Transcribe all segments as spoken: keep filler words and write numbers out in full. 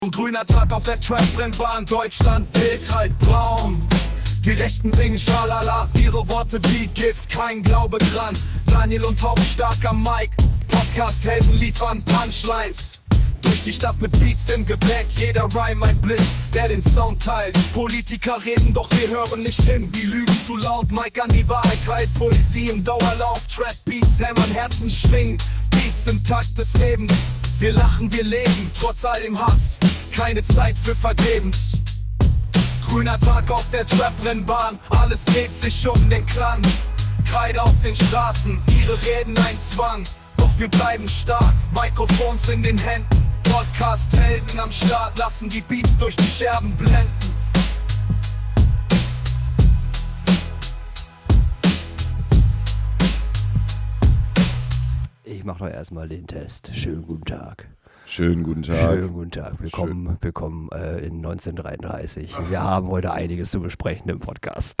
Ein grüner Tag auf der Trap-Rennbahn, Deutschland wild halt braun. Die Rechten singen Schalala, ihre Worte wie Gift, kein Glaube dran. Daniel und Haupt stark am Mic, Podcast-Helden liefern Punchlines. Durch die Stadt mit Beats im Gepäck, jeder Rhyme ein Blitz, der den Sound teilt. Politiker reden, doch wir hören nicht hin, die lügen zu laut. Mike an die Wahrheit teilt, Poesie im Dauerlauf. Trap-Beats hämmern, Herzen schwingen, Beats im Takt des Lebens. Wir lachen, wir leben, trotz all dem Hass, keine Zeit für vergebens. Grüner Tag auf der Trap-Rennbahn, alles dreht sich um den Klang. Kreide auf den Straßen, ihre Reden ein Zwang. Doch wir bleiben stark, Mikrofons in den Händen. Podcast-Helden am Start, lassen die Beats durch die Scherben blenden. Ich mach doch erstmal den Test. Schönen guten Tag. Schönen guten Tag. Schönen guten Tag. Willkommen, willkommen äh, in neunzehnhundertdreiunddreißig. Wir haben heute einiges zu besprechen im Podcast.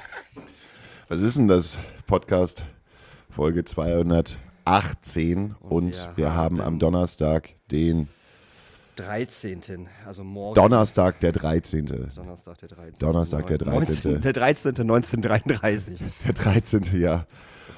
Was ist denn das? Podcast Folge zweihundertachtzehn und wir, wir haben am Donnerstag den dreizehnten Also morgen. Donnerstag der dreizehnte Donnerstag der dreizehnte Donnerstag der dreizehnte Der dreizehnte neunzehnhundertdreiunddreißig Der dreizehnte, ja.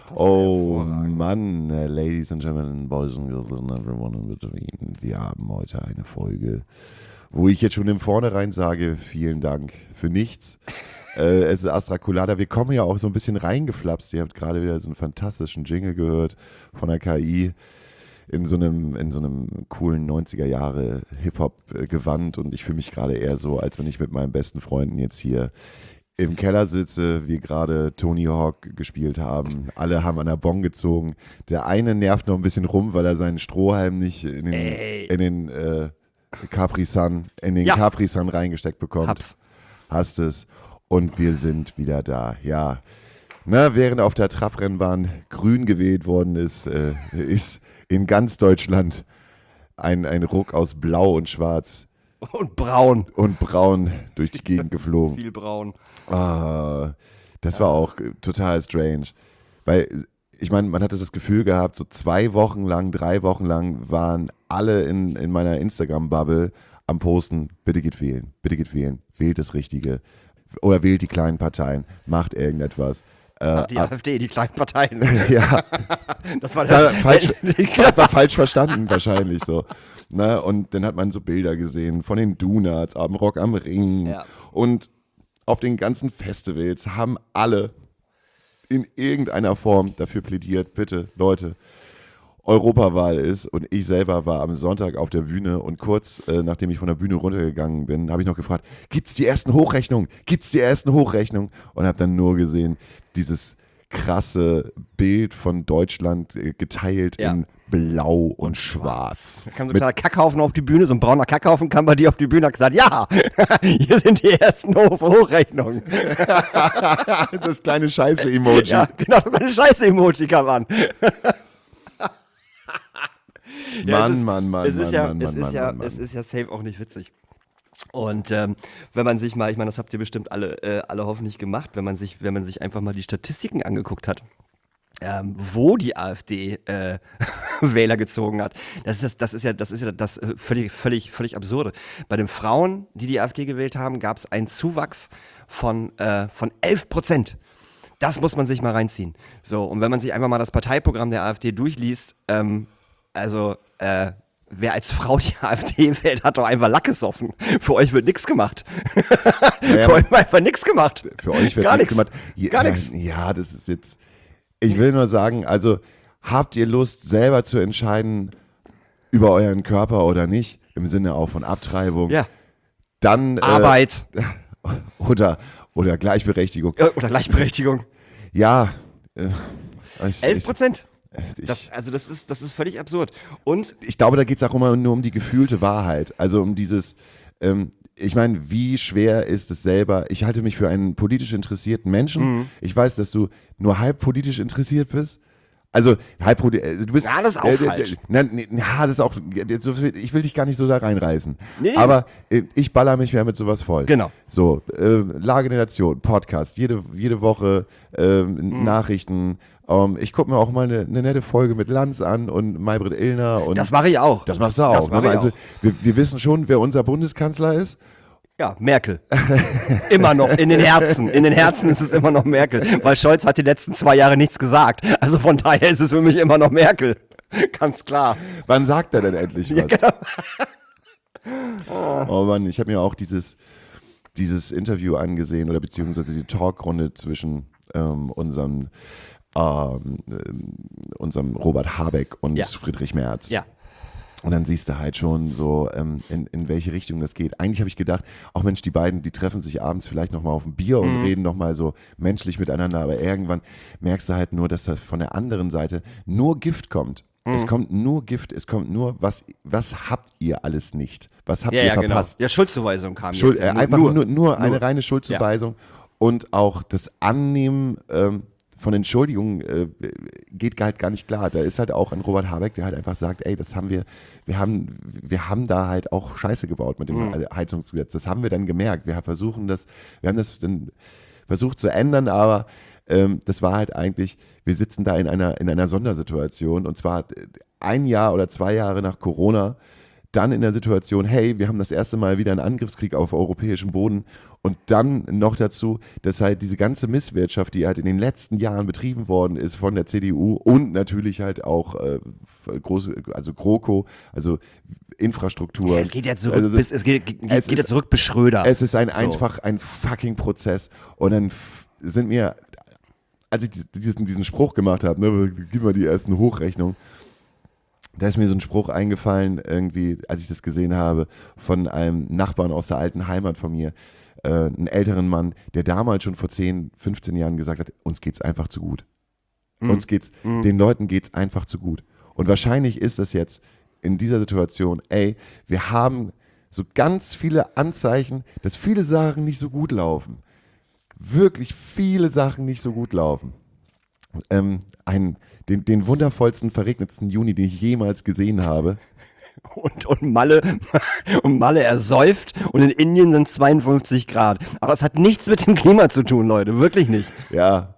Oh Mann, uh, Ladies and Gentlemen, Boys and Girls and everyone in between. Wir haben heute eine Folge, wo ich jetzt schon im Vornherein sage, vielen Dank für nichts. äh, es ist Astra Colada. Wir kommen ja auch so ein bisschen reingeflapst. Ihr habt gerade wieder so einen fantastischen Jingle gehört von der K I in so einem, in so einem coolen neunziger Jahre Hip-Hop-Gewand und ich fühle mich gerade eher so, als wenn ich mit meinen besten Freunden jetzt hier im Keller sitze, wir gerade Tony Hawk gespielt haben. Alle haben an der Bong gezogen. Der eine nervt noch ein bisschen rum, weil er seinen Strohhalm nicht in den, in den äh, Capri Sun, in den ja. Capri Sun reingesteckt bekommt. Hab's. Hast es. Und wir sind wieder da. Ja. Na, während auf der Trab-Rennbahn grün gewählt worden ist, äh, ist in ganz Deutschland ein, ein Ruck aus Blau und Schwarz und Braun. Und Braun durch die Gegend geflogen. Viel Braun. Ah, das war auch total strange. Weil, ich meine, man hatte das Gefühl gehabt, so zwei Wochen lang, drei Wochen lang waren alle in, in meiner Instagram-Bubble am Posten, bitte geht wählen, bitte geht wählen, wählt das Richtige. Oder wählt die kleinen Parteien, macht irgendetwas. Ach, die äh, AfD, die kleinen Parteien. Ja. Das war, das war falsch, das war falsch verstanden wahrscheinlich so. Na, und dann hat man so Bilder gesehen von den Donuts, am Rock am Ring. Ja. Und auf den ganzen Festivals haben alle in irgendeiner Form dafür plädiert, bitte, Leute, Europawahl ist. Und ich selber war am Sonntag auf der Bühne und kurz äh, nachdem ich von der Bühne runtergegangen bin, habe ich noch gefragt, gibt's die ersten Hochrechnungen? Gibt's die ersten Hochrechnungen? Und habe dann nur gesehen, dieses krasse Bild von Deutschland äh, geteilt ja. in Blau und Schwarz. Da kam so ein kleiner Kackhaufen auf die Bühne, so ein brauner Kackhaufen kam bei dir auf die Bühne und hat gesagt, ja, hier sind die ersten Hoch- Hochrechnungen. Das kleine Scheiße-Emoji. Ja, genau, das kleine Scheiße-Emoji kam an. Ja, Mann, ist, Mann, Mann, es ist Mann, ja, Mann, es Mann, ist Mann, ja, Mann, Mann. Es ist ja safe auch nicht witzig. Und ähm, wenn man sich mal, ich meine, das habt ihr bestimmt alle, äh, alle hoffentlich gemacht, wenn man sich, wenn man sich einfach mal die Statistiken angeguckt hat, ähm, wo die AfD äh, Wähler gezogen hat. Das ist das, das ist ja, das ist ja das völlig, völlig, völlig absurde. Bei den Frauen, die die AfD gewählt haben, gab es einen Zuwachs von äh, von elf Prozent. Das muss man sich mal reinziehen. So, und wenn man sich einfach mal das Parteiprogramm der AfD durchliest, ähm, also äh, wer als Frau die AfD wählt, hat doch einfach Lack gesoffen. Für euch wird nichts gemacht. Naja, für euch wird einfach nichts gemacht. Für euch wird Gar nichts nix. gemacht. Ja, Gar nichts. Ja, das ist jetzt. Ich will nur sagen, also habt ihr Lust, selber zu entscheiden über euren Körper oder nicht, im Sinne auch von Abtreibung, Ja. dann Arbeit. Äh, oder, oder Gleichberechtigung. Ja, Oder Gleichberechtigung. Ja. Äh, ich, elf Prozent. Ich, Das, also das ist, das ist völlig absurd. Und ich glaube, da geht es auch immer nur um die gefühlte Wahrheit. Also um dieses, ähm, ich meine, wie schwer ist es selber, ich halte mich für einen politisch interessierten Menschen. Mhm. Ich weiß, dass du nur halb politisch interessiert bist, Also, Hypro, du bist. Ja, das ist auch äh, falsch. Na, nee, na, das ist auch. Ich will dich gar nicht so da reinreißen. Nee. Aber äh, ich baller mich mehr mit sowas voll. Genau. So, äh, Lage der Nation, Podcast, jede, jede Woche äh, Mhm. Nachrichten. Ähm, ich gucke mir auch mal eine, eine nette Folge mit Lanz an und Maybrit Illner. Und Das mache ich auch. das machst du auch. Das mache ne? ich Also, auch. wir, wir wissen schon, wer unser Bundeskanzler ist. Ja, Merkel. Immer noch. In den Herzen. In den Herzen ist es immer noch Merkel. Weil Scholz hat die letzten zwei Jahre nichts gesagt. Also von daher ist es für mich immer noch Merkel. Ganz klar. Wann sagt er denn endlich was? genau. Oh Mann, ich habe mir auch dieses, dieses Interview angesehen oder beziehungsweise die Talkrunde zwischen ähm, unserem, ähm, ähm, unserem Robert Habeck und Ja. Friedrich Merz. Ja. Und dann siehst du halt schon so, ähm, in, in welche Richtung das geht. Eigentlich habe ich gedacht, auch Mensch, die beiden, die treffen sich abends vielleicht nochmal auf ein Bier und Mhm. reden nochmal so menschlich miteinander, aber irgendwann merkst du halt nur, dass da von der anderen Seite nur Gift kommt. Mhm. Es kommt nur Gift, es kommt nur, was, was habt ihr alles nicht? Was habt Ja, ihr ja, genau. verpasst? Ja, Schuldzuweisung kam Schuld, jetzt. äh, Ja, einfach nur, nur, eine nur. reine Schuldzuweisung und auch das Annehmen ähm, von Entschuldigungen äh, geht halt gar nicht klar. Da ist halt auch ein Robert Habeck, der halt einfach sagt, ey, das haben wir, wir haben, wir haben da halt auch Scheiße gebaut mit dem Mhm. Heizungsgesetz. Das haben wir dann gemerkt. Wir versuchen das, wir haben das dann versucht zu ändern, aber ähm, das war halt eigentlich, wir sitzen da in einer, in einer Sondersituation und zwar ein Jahr oder zwei Jahre nach Corona, dann in der Situation, hey, wir haben das erste Mal wieder einen Angriffskrieg auf europäischem Boden und dann noch dazu, dass halt diese ganze Misswirtschaft, die halt in den letzten Jahren betrieben worden ist von der C D U und natürlich halt auch äh, große, also GroKo, also Infrastruktur. Ja, es geht ja zurück Also bis, es geht, geht, es geht ja ist- zurück bis Schröder. Es ist ein So. einfach ein fucking Prozess und dann f- sind mir, als ich diesen, diesen Spruch gemacht habe, ne, gib mal die ersten Hochrechnung, da ist mir so ein Spruch eingefallen, irgendwie, als ich das gesehen habe, von einem Nachbarn aus der alten Heimat von mir, äh, einen älteren Mann, der damals schon vor zehn, fünfzehn Jahren gesagt hat, uns geht's einfach zu gut. Uns geht's, den Leuten geht's einfach zu gut. Und wahrscheinlich ist das jetzt in dieser Situation, ey, wir haben so ganz viele Anzeichen, dass viele Sachen nicht so gut laufen. Wirklich viele Sachen nicht so gut laufen. Ähm, ein, den, den wundervollsten, verregnetsten Juni, den ich jemals gesehen habe. Und, und Malle, und Malle ersäuft und in Indien sind zweiundfünfzig Grad. Aber das hat nichts mit dem Klima zu tun, Leute. Wirklich nicht. Ja,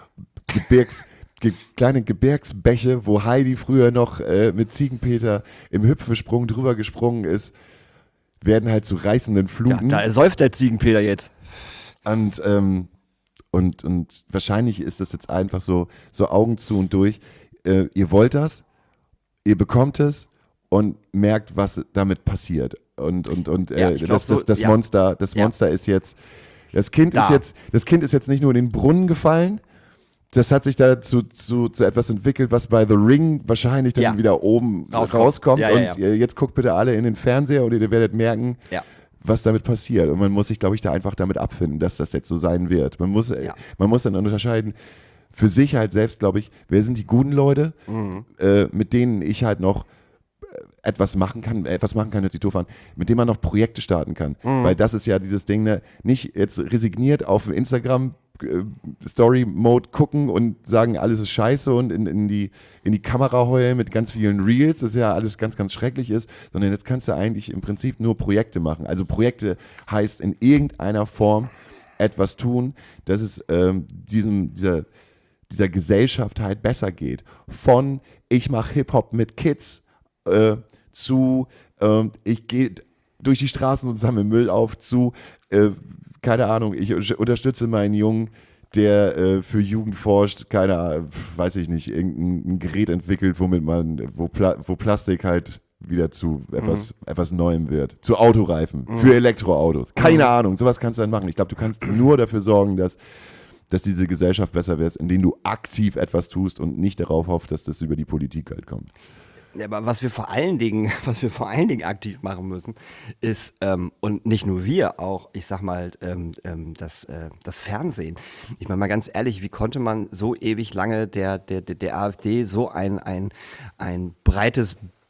Gebirgs, ge, kleine Gebirgsbäche, wo Heidi früher noch äh, mit Ziegenpeter im Hüpfesprung drüber gesprungen ist, werden halt zu reißenden Ja, Fluten. da ersäuft der Ziegenpeter jetzt. Und, ähm, und, und wahrscheinlich ist das jetzt einfach so, so Augen zu und durch. Äh, ihr wollt das, ihr bekommt es und merkt, was damit passiert. Und, und, und äh, Ja, ich glaub das, das, so, das ja. Monster, das Ja. Monster ist jetzt, das Kind ist Da. jetzt, das Kind ist jetzt nicht nur in den Brunnen gefallen, das hat sich da zu, zu, zu etwas entwickelt, was bei The Ring wahrscheinlich dann Ja. wieder oben Rauskommt. rauskommt. Ja, ja, und ja. äh, jetzt guckt bitte alle in den Fernseher und ihr werdet merken, Ja. was damit passiert. Und man muss sich, glaube ich, da einfach damit abfinden, dass das jetzt so sein wird. Man muss, äh, Ja. man muss dann unterscheiden, für sich halt selbst, glaube ich, wer sind die guten Leute, Mhm. äh, mit denen ich halt noch äh, etwas machen kann, etwas machen kann, hört sich doof an, mit dem man noch Projekte starten kann. Mhm. Weil das ist ja dieses Ding, ne, nicht jetzt resigniert auf Instagram äh, Story-Mode gucken und sagen, alles ist scheiße und in, in, die, in die Kamera heulen mit ganz vielen Reels, das ja alles ganz, ganz schrecklich ist, sondern jetzt kannst du eigentlich im Prinzip nur Projekte machen. Also Projekte heißt in irgendeiner Form etwas tun, dass es ähm, diesem, dieser, dieser Gesellschaft halt besser geht. Von ich mache Hip-Hop mit Kids äh, zu ähm, ich gehe durch die Straßen und sammle Müll auf zu äh, keine Ahnung, ich un- unterstütze meinen Jungen, der äh, für Jugend forscht, keine Ahnung, weiß ich nicht, irgendein ein Gerät entwickelt, womit man, wo, Pla wo Plastik halt wieder zu etwas, etwas Neuem wird. Zu Autoreifen, für Elektroautos. Keine Ahnung, sowas kannst du dann machen. Ich glaube, du kannst nur dafür sorgen, dass, dass diese Gesellschaft besser wird, indem du aktiv etwas tust und nicht darauf hoffst, dass das über die Politik halt kommt. Ja, aber was wir vor allen Dingen, was wir vor allen Dingen aktiv machen müssen, ist, ähm, und nicht nur wir, auch, ich sag mal, ähm, ähm, das, äh, das Fernsehen. Ich meine mal ganz ehrlich, wie konnte man so ewig lange der, der, der, der AfD so ein, ein, ein breites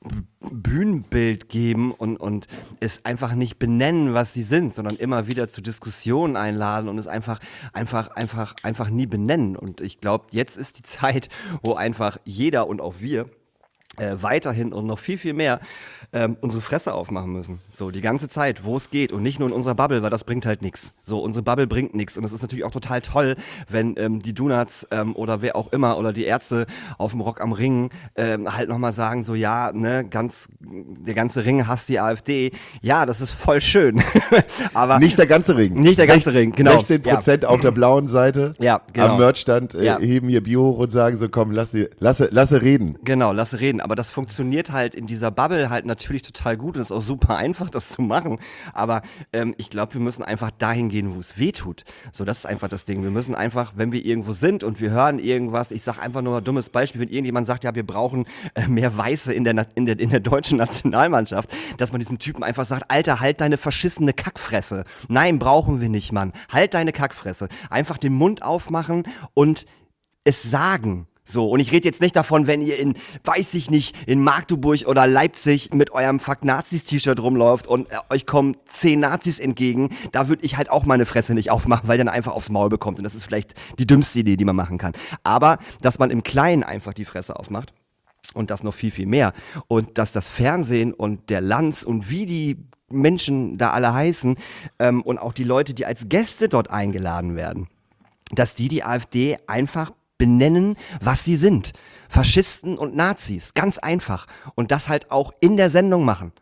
Bühnenbild geben und, und es einfach nicht benennen, was sie sind, sondern immer wieder zu Diskussionen einladen und es einfach, einfach, einfach, einfach nie benennen. Und ich glaube, jetzt ist die Zeit, wo einfach jeder und auch wir Äh, weiterhin und noch viel, viel mehr ähm, unsere Fresse aufmachen müssen. So, die ganze Zeit, wo es geht und nicht nur in unserer Bubble, weil das bringt halt nichts. So, unsere Bubble bringt nichts und es ist natürlich auch total toll, wenn ähm, die Donuts ähm, oder wer auch immer oder die Ärzte auf dem Rock am Ring ähm, halt nochmal sagen, so ja, ne, ganz, der ganze Ring hasst die AfD. Ja, das ist voll schön. Aber nicht der ganze Ring. Nicht der ganze Ring, genau. sechzehn Prozent ja. auf der blauen Seite ja, genau. am Merchstand äh, ja. heben ihr Bio hoch und sagen so, komm, lass sie, lasse, lasse reden. Genau, lasse reden. Aber das funktioniert halt in dieser Bubble halt natürlich total gut und ist auch super einfach, das zu machen. Aber ähm, ich glaube, wir müssen einfach dahin gehen, wo es weh tut. So, das ist einfach das Ding. Wir müssen einfach, wenn wir irgendwo sind und wir hören irgendwas, ich sage einfach nur ein dummes Beispiel, wenn irgendjemand sagt, ja, wir brauchen äh, mehr Weiße in der, in, der, in der deutschen Nationalmannschaft, dass man diesem Typen einfach sagt, Alter, halt deine verschissene Kackfresse. Nein, brauchen wir nicht, Mann. Halt deine Kackfresse. Einfach den Mund aufmachen und es sagen. So, und ich rede jetzt nicht davon, wenn ihr in, weiß ich nicht, in Magdeburg oder Leipzig mit eurem Fuck-Nazis-T-Shirt rumläuft und äh, euch kommen zehn Nazis entgegen, da würde ich halt auch meine Fresse nicht aufmachen, weil ihr dann einfach aufs Maul bekommt. Und das ist vielleicht die dümmste Idee, die man machen kann. Aber, dass man im Kleinen einfach die Fresse aufmacht und das noch viel, viel mehr. Und dass das Fernsehen und der Lanz und wie die Menschen da alle heißen ähm, und auch die Leute, die als Gäste dort eingeladen werden, dass die die AfD einfach benennen, was sie sind. Faschisten und Nazis. Ganz einfach. Und das halt auch in der Sendung machen.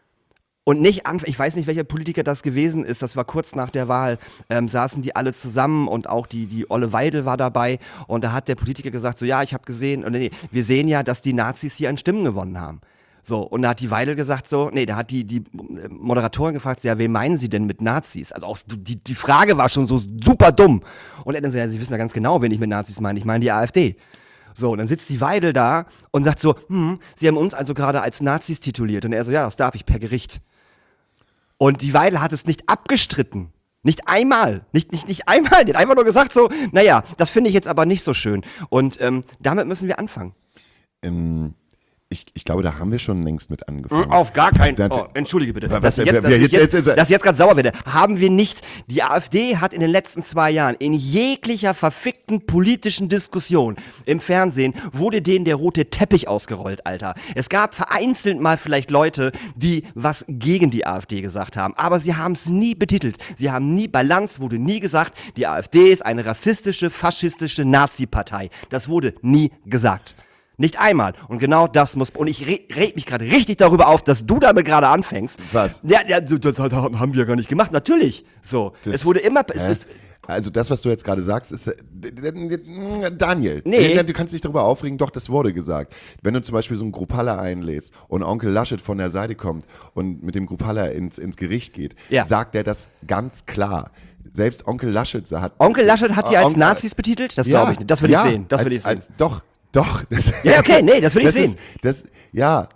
Und nicht, an, ich weiß nicht, welcher Politiker das gewesen ist, das war kurz nach der Wahl, ähm, saßen die alle zusammen und auch die, die Olle Weidel war dabei und da hat der Politiker gesagt, so ja, ich habe gesehen, und nee, wir sehen ja, dass die Nazis hier an Stimmen gewonnen haben. So, und da hat die Weidel gesagt so, nee, da hat die, die Moderatorin gefragt, ja, wen meinen Sie denn mit Nazis? Also auch die, die Frage war schon so super dumm. Und er dann so, ja, Sie wissen ja ganz genau, wen ich mit Nazis meine, ich meine die AfD. So, und dann sitzt die Weidel da und sagt so, hm, Sie haben uns also gerade als Nazis tituliert. Und er so, ja, das darf ich per Gericht. Und die Weidel hat es nicht abgestritten. Nicht einmal, nicht, nicht, nicht einmal, die hat einfach nur gesagt so, naja, das finde ich jetzt aber nicht so schön. Und ähm, damit müssen wir anfangen. Ähm Ich, ich glaube, da haben wir schon längst mit angefangen. Auf gar keinen Fall. Oh, entschuldige bitte. Was, dass ich wer- jetzt, dass wer- ich jetzt- jetzt, jetzt- jetzt- dass ich jetzt gerade sauer werde. Haben wir nicht. Die AfD hat in den letzten zwei Jahren in jeglicher verfickten politischen Diskussion im Fernsehen wurde denen der rote Teppich ausgerollt, Alter. Es gab vereinzelt mal vielleicht Leute, die was gegen die AfD gesagt haben. Aber sie haben es nie betitelt. Sie haben nie, bei Lanz wurde nie gesagt, die AfD ist eine rassistische, faschistische Nazi-Partei. Das wurde nie gesagt. Nicht einmal. Und genau das muss, und ich re- reg mich gerade richtig darüber auf, dass du damit gerade anfängst. Was? Ja, ja, das, das haben wir ja gar nicht gemacht. Natürlich. So. Das- es wurde immer, es Hä? ist, Also das, was du jetzt gerade sagst, ist, äh, d- d- d- Daniel, Nee. äh, du kannst dich darüber aufregen, doch, das wurde gesagt. Wenn du zum Beispiel so einen Gruppalla einlädst und Onkel Laschet von der Seite kommt und mit dem Gruppalla ins, ins Gericht geht, Ja. sagt er das ganz klar. Selbst Onkel Laschet hat... Onkel Laschet hat die als Onkel- Nazis betitelt? Das Ja, glaube ich nicht. Das will ja, ich sehen. Das will als, ich sehen. Als, doch, doch. Das, Ja, okay, nee, das will ich das sehen. Ist, das, ja,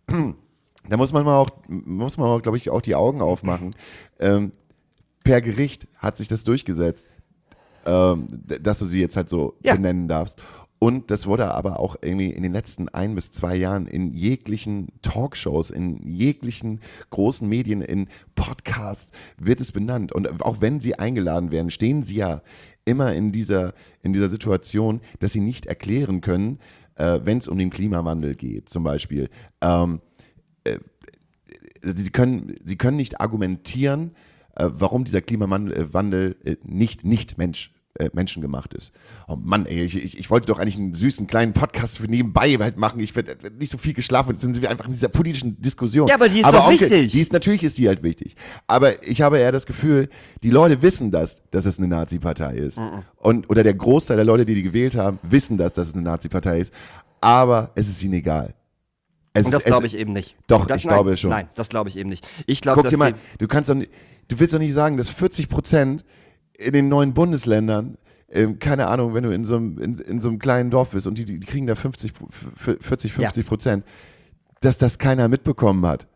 da muss man mal auch, muss man, glaube ich, auch die Augen aufmachen. Ähm, per Gericht hat sich das durchgesetzt, ähm, d- dass du sie jetzt halt so Ja. benennen darfst. Und das wurde aber auch irgendwie in den letzten ein bis zwei Jahren in jeglichen Talkshows, in jeglichen großen Medien, in Podcasts wird es benannt. Und auch wenn sie eingeladen werden, stehen sie ja immer in dieser, in dieser Situation, dass sie nicht erklären können, äh, wenn es um den Klimawandel geht, zum Beispiel. Ähm, äh, sie, können, sie können nicht argumentieren, äh, warum dieser Klimawandel äh, nicht, nicht Mensch, äh, menschengemacht ist. Oh Mann, ey, ich, ich, ich wollte doch eigentlich einen süßen kleinen Podcast für nebenbei halt machen. Ich werde nicht so viel geschlafen. Jetzt sind wir einfach in dieser politischen Diskussion. Ja, aber die ist aber doch Onkel, wichtig. Die ist, natürlich ist die halt wichtig. Aber ich habe eher das Gefühl, die Leute wissen das, dass es eine Nazi-Partei ist. Und, oder der Großteil der Leute, die die gewählt haben, wissen das, dass es eine Nazi-Partei ist. Aber es ist ihnen egal. Es Und das ist- es- glaube ich eben nicht. Doch, das, ich nein, glaube schon. Nein, das glaube ich eben nicht. Ich glaube, Guck dass dir mal, die, du kannst doch nicht, du willst doch nicht sagen, dass vierzig Prozent in den neuen Bundesländern, ähm, keine Ahnung, wenn du in so einem, in, in so einem kleinen Dorf bist und die, die kriegen da fünfzig, vierzig, fünfzig Prozent, dass das keiner mitbekommen hat.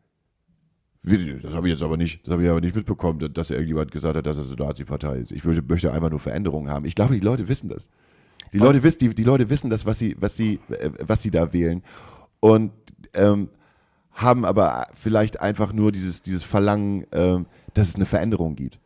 Wie, das habe ich jetzt aber nicht, das habe ich aber nicht mitbekommen, dass irgendjemand gesagt hat, dass es eine Nazi-Partei ist. Ich würde, möchte einfach nur Veränderungen haben. Ich glaube, die Leute wissen das. Die Leute wissen, die, die Leute wissen das, was sie, was sie, äh, was sie da wählen. und ähm, haben aber vielleicht einfach nur dieses, dieses Verlangen, ähm, dass es eine Veränderung gibt.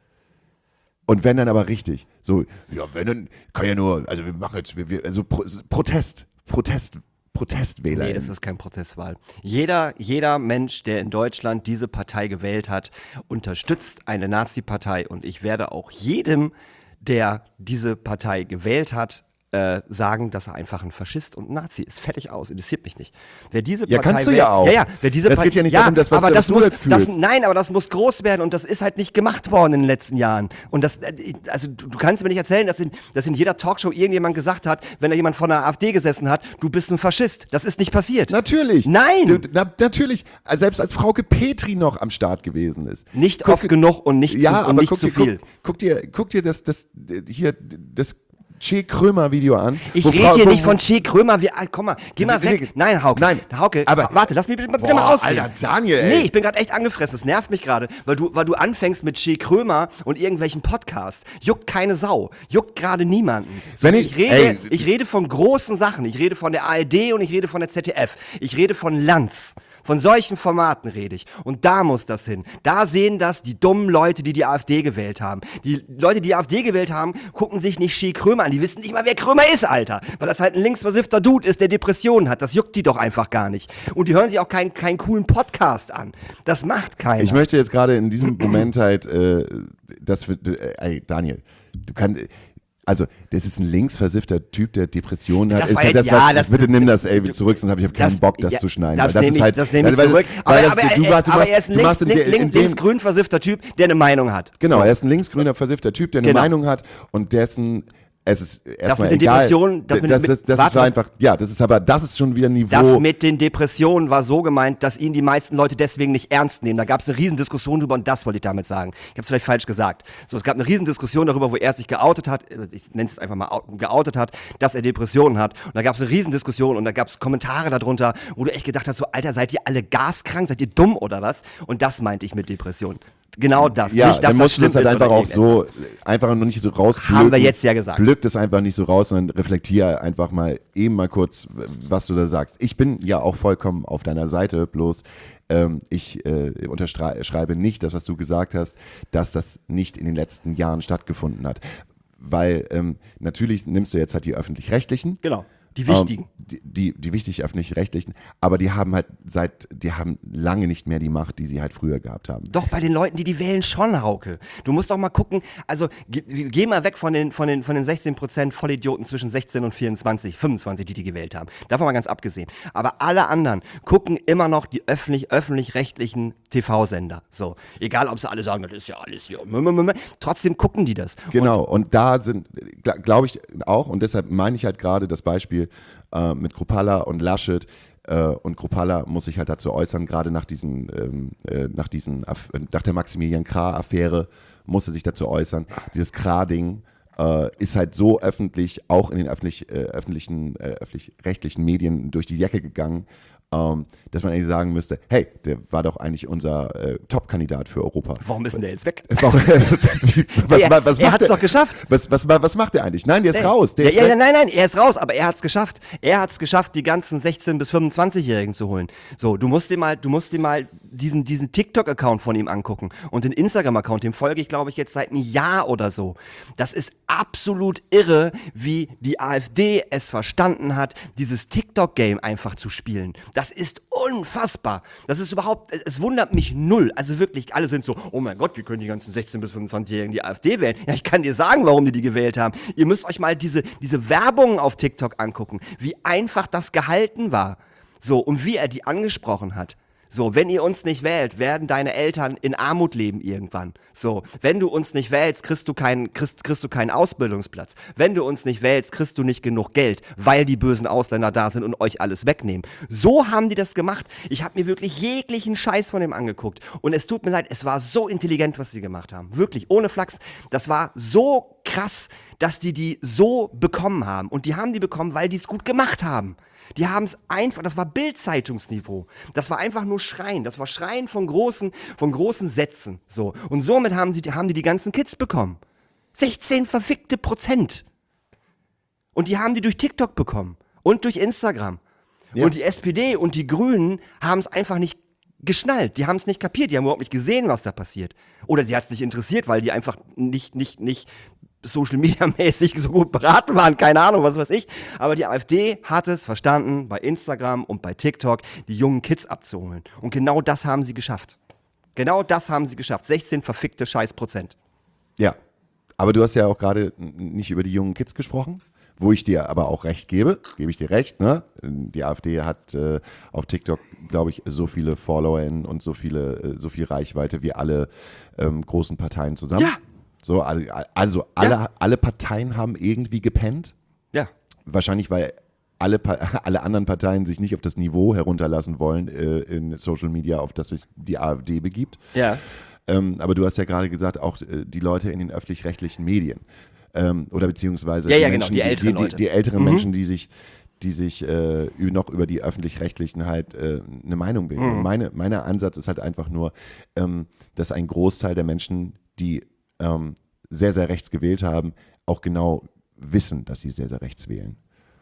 Und wenn dann aber richtig, so, ja, wenn dann, kann ja nur, also wir machen jetzt, wir, wir, also Pro, Protest, Protest, Protestwähler. Nee, das ist kein Protestwahl. Jeder, jeder Mensch, der in Deutschland diese Partei gewählt hat, unterstützt eine Nazi-Partei. Und ich werde auch jedem, der diese Partei gewählt hat, äh, sagen, dass er einfach ein Faschist und ein Nazi ist. Fertig aus, interessiert mich nicht. Wer diese Ja, Partei kannst du wählt, ja auch. Ja, ja, wer diese Das Partei, geht ja nicht ja, darum, dass was- aber dass das du muss, das das, fühlst. nein, aber das muss groß werden und das ist halt nicht gemacht worden in den letzten Jahren. Und das, äh, also du du kannst mir nicht erzählen, dass in, dass in jeder Talkshow irgendjemand gesagt hat, wenn da jemand von der AfD gesessen hat, du bist ein Faschist. Das ist nicht passiert. Natürlich. Nein. Du, na, natürlich. Selbst als Frauke Petri noch am Start gewesen ist. Nicht Guck- oft genug und nicht ja, zu, und aber nicht guck zu dir, viel. Guck, guck dir, guck dir das, das, hier, das Che Krömer Video an. Ich wo rede Frau- hier wo- nicht von Che Krömer. Wir, ah, komm mal, geh mal weg. Nein, Hauke. Nein, Hauke, aber- warte, lass mich bitte, bitte Boah, mal ausreden. Alter, Daniel, ey. Nee, ich bin gerade echt angefressen. Das nervt mich gerade, weil du, weil du anfängst mit Che Krömer und irgendwelchen Podcasts. Juckt keine Sau. Juckt gerade niemanden. So, Wenn ich- rede, ey. ich rede von großen Sachen. Ich rede von der A R D und ich rede von der Z D F. Ich rede von Lanz. Von solchen Formaten rede ich. Und da muss das hin. Da sehen das die dummen Leute, die die AfD gewählt haben. Die Leute, die die AfD gewählt haben, gucken sich nicht Che Krömer an. Die wissen nicht mal, wer Krömer ist, Alter. Weil das halt ein linksversiffter Dude ist, der Depressionen hat. Das juckt die doch einfach gar nicht. Und die hören sich auch keinen, keinen coolen Podcast an. Das macht keiner. Ich möchte jetzt gerade in diesem Moment halt, äh, das für, äh, ey, Daniel, du kannst, also, das ist ein linksversiffter Typ, der Depressionen hat. Das Ist war halt ja- das, ja, was, das- bitte nimm das ey, zurück, sonst habe ich hab keinen Das- Bock, das ja, zu schneiden. Das, weil nehme ich, halt, das nehme ich weil das- zurück. weil Aber, das- aber, du er, machst- du aber machst- er ist ein du links, machst in link, der- in link, dem- linksgrün versiffter Typ, der eine Meinung hat. Genau, So. er ist ein linksgrüner, versiffter Typ, der eine Genau. Meinung hat und dessen, es ist erstmal mit den egal. Depressionen, das mit- das, mit- das, das warte ist mal. einfach, ja, das ist aber, das ist schon wieder ein Niveau. Das mit den Depressionen war so gemeint, dass ihn die meisten Leute deswegen nicht ernst nehmen. Da gab es eine Riesendiskussion drüber und das wollte ich damit sagen. Ich habe es vielleicht falsch gesagt. So, es gab eine Riesendiskussion darüber, wo er sich geoutet hat, also ich nenne es einfach mal out- geoutet hat, dass er Depressionen hat. Und da gab es eine Riesendiskussion und da gab es Kommentare darunter, wo du echt gedacht hast, so Alter, seid ihr alle gaskrank, seid ihr dumm oder was? Und das meinte ich mit Depressionen. Genau das. Ja, nicht, dass dann das musst du schlimm das halt ist einfach oder auch so, irgendetwas. einfach nur nicht so rausblöken. Haben wir jetzt ja gesagt. Blöck das einfach nicht so raus, sondern reflektier einfach mal eben mal kurz, was du da sagst. Ich bin ja auch vollkommen auf deiner Seite, bloß ähm, ich äh, unterschreibe nicht das, was du gesagt hast, dass das nicht in den letzten Jahren stattgefunden hat. Weil ähm, natürlich nimmst du jetzt halt die Öffentlich-Rechtlichen. Genau. Die wichtigen. Ähm, die, die, die wichtig öffentlich-rechtlichen, aber die haben halt seit, die haben lange nicht mehr die Macht, die sie halt früher gehabt haben. Doch, bei den Leuten, die die wählen, schon, Hauke. Du musst doch mal gucken, also ge geh mal weg von den, von den, von den sechzehn Prozent Vollidioten zwischen sechzehn und vierundzwanzig, fünfundzwanzig, die die gewählt haben. Davon mal ganz abgesehen. Aber alle anderen gucken immer noch die öffentlich, öffentlich-rechtlichen T V-Sender. So, egal, ob sie alle sagen, das ist ja alles hier. Trotzdem gucken die das. Genau, und, da sind, glaube ich auch, und deshalb meine ich halt gerade das Beispiel äh, mit Kruppalla und Laschet. Äh, und Kruppalla muss sich halt dazu äußern, gerade nach diesen, ähm, äh, nach diesen, Aff nach der Maximilian Krah-Affäre muss er sich dazu äußern. Dieses Krah-Ding äh, ist halt so öffentlich, auch in den öffentlich, äh, öffentlichen, äh, öffentlich-rechtlichen Medien durch die Decke gegangen, ähm, dass man eigentlich sagen müsste, hey, der war doch eigentlich unser äh, Top-Kandidat für Europa. Warum ist denn der jetzt weg? was, er was, was er macht hat es der? doch geschafft. Was, was, was macht der eigentlich? Nein, der ist Nee. raus. Der ja, ist ja, weg. nein, nein, er ist raus, aber er hat es geschafft. Er hat es geschafft, die ganzen sechzehn- bis fünfundzwanzig-Jährigen zu holen. So, du musst dir mal, du musst dir mal diesen, diesen TikTok-Account von ihm angucken und den Instagram-Account, dem folge ich, glaube ich, jetzt seit einem Jahr oder so. Das ist absolut irre, wie die AfD es verstanden hat, dieses TikTok-Game einfach zu spielen. Das ist unfassbar. Das ist überhaupt, es, es wundert mich null. Also wirklich, alle sind so, oh mein Gott, wie können die ganzen sechzehn- bis fünfundzwanzig-Jährigen die AfD wählen? Ja, ich kann dir sagen, warum die die gewählt haben. Ihr müsst euch mal diese, diese Werbung auf TikTok angucken, wie einfach das gehalten war. So, und wie er die angesprochen hat. So, wenn ihr uns nicht wählt, werden deine Eltern in Armut leben irgendwann. So, wenn du uns nicht wählst, kriegst du keinen, kriegst, kriegst du keinen Ausbildungsplatz. Wenn du uns nicht wählst, kriegst du nicht genug Geld, weil die bösen Ausländer da sind und euch alles wegnehmen. So haben die das gemacht. Ich habe mir wirklich jeglichen Scheiß von dem angeguckt. Und es tut mir leid, es war so intelligent, was sie gemacht haben. Wirklich, ohne Flachs. Das war so krass, dass die die so bekommen haben. Und die haben die bekommen, weil die es gut gemacht haben. Die haben es einfach, das war Bild-Zeitungsniveau. Das war einfach nur Schreien. Das war Schreien von großen, von großen Sätzen. So. Und somit haben, sie, haben die die ganzen Kids bekommen. sechzehn verfickte Prozent. Und die haben die durch TikTok bekommen. Und durch Instagram. Ja. Und die S P D und die Grünen haben es einfach nicht geschnallt. Die haben es nicht kapiert. Die haben überhaupt nicht gesehen, was da passiert. Oder sie hat es nicht interessiert, weil die einfach nicht, nicht, nicht Social-Media-mäßig so gut beraten waren. Keine Ahnung, was weiß ich. Aber die AfD hat es verstanden, bei Instagram und bei TikTok die jungen Kids abzuholen. Und genau das haben sie geschafft. Genau das haben sie geschafft. sechzehn verfickte Scheiß-Prozent. Ja, aber du hast ja auch gerade nicht über die jungen Kids gesprochen, wo ich dir aber auch recht gebe, gebe ich dir recht, ne? Die AfD hat äh, auf TikTok, glaube ich, so viele FollowerInnen und so viele, äh, so viel Reichweite wie alle ähm, großen Parteien zusammen. Ja. So, also alle, Ja. alle Parteien haben irgendwie gepennt. Ja. Wahrscheinlich, weil alle, Pa- alle anderen Parteien sich nicht auf das Niveau herunterlassen wollen äh, in Social Media, auf das sich die AfD begibt. Ja. Ähm, aber du hast ja gerade gesagt, auch äh, die Leute in den öffentlich-rechtlichen Medien. Ähm, oder beziehungsweise Ja, die ja, genau, Menschen, die älteren die, die, Leute. die älteren Mhm. Menschen, die sich, die sich äh, ü- noch über die öffentlich-rechtlichen halt äh, eine Meinung bilden. Mhm. Und Meine, mein Ansatz ist halt einfach nur, ähm, dass ein Großteil der Menschen, die ähm, sehr, sehr rechts gewählt haben, auch genau wissen, dass sie sehr, sehr rechts wählen.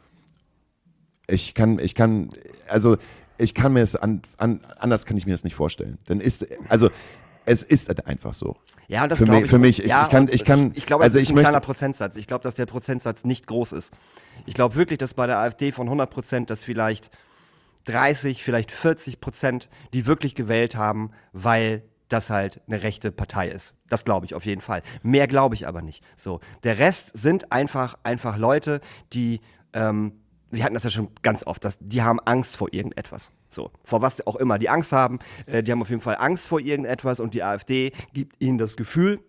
Ich kann, ich kann, also ich kann mir es an, an, anders kann ich mir das nicht vorstellen. Dann ist, also es ist halt einfach so. Ja, das Für glaube mich- ich. für mich, ich- ja, ich kann- und ich kann- Ich, ich glaube, also das ist ich ein möchte- kleiner Prozentsatz. Ich glaube, dass der Prozentsatz nicht groß ist. Ich glaube wirklich, dass bei der AfD von hundert Prozent, dass vielleicht dreißig, vielleicht vierzig Prozent, die wirklich gewählt haben, weil das halt eine rechte Partei ist. Das glaube ich auf jeden Fall. Mehr glaube ich aber nicht. So, der Rest sind einfach, einfach Leute, die, ähm, wir hatten das ja schon ganz oft, dass, die haben Angst vor irgendetwas. So, vor was auch immer die Angst haben, äh, die haben auf jeden Fall Angst vor irgendetwas und die AfD gibt ihnen das Gefühl,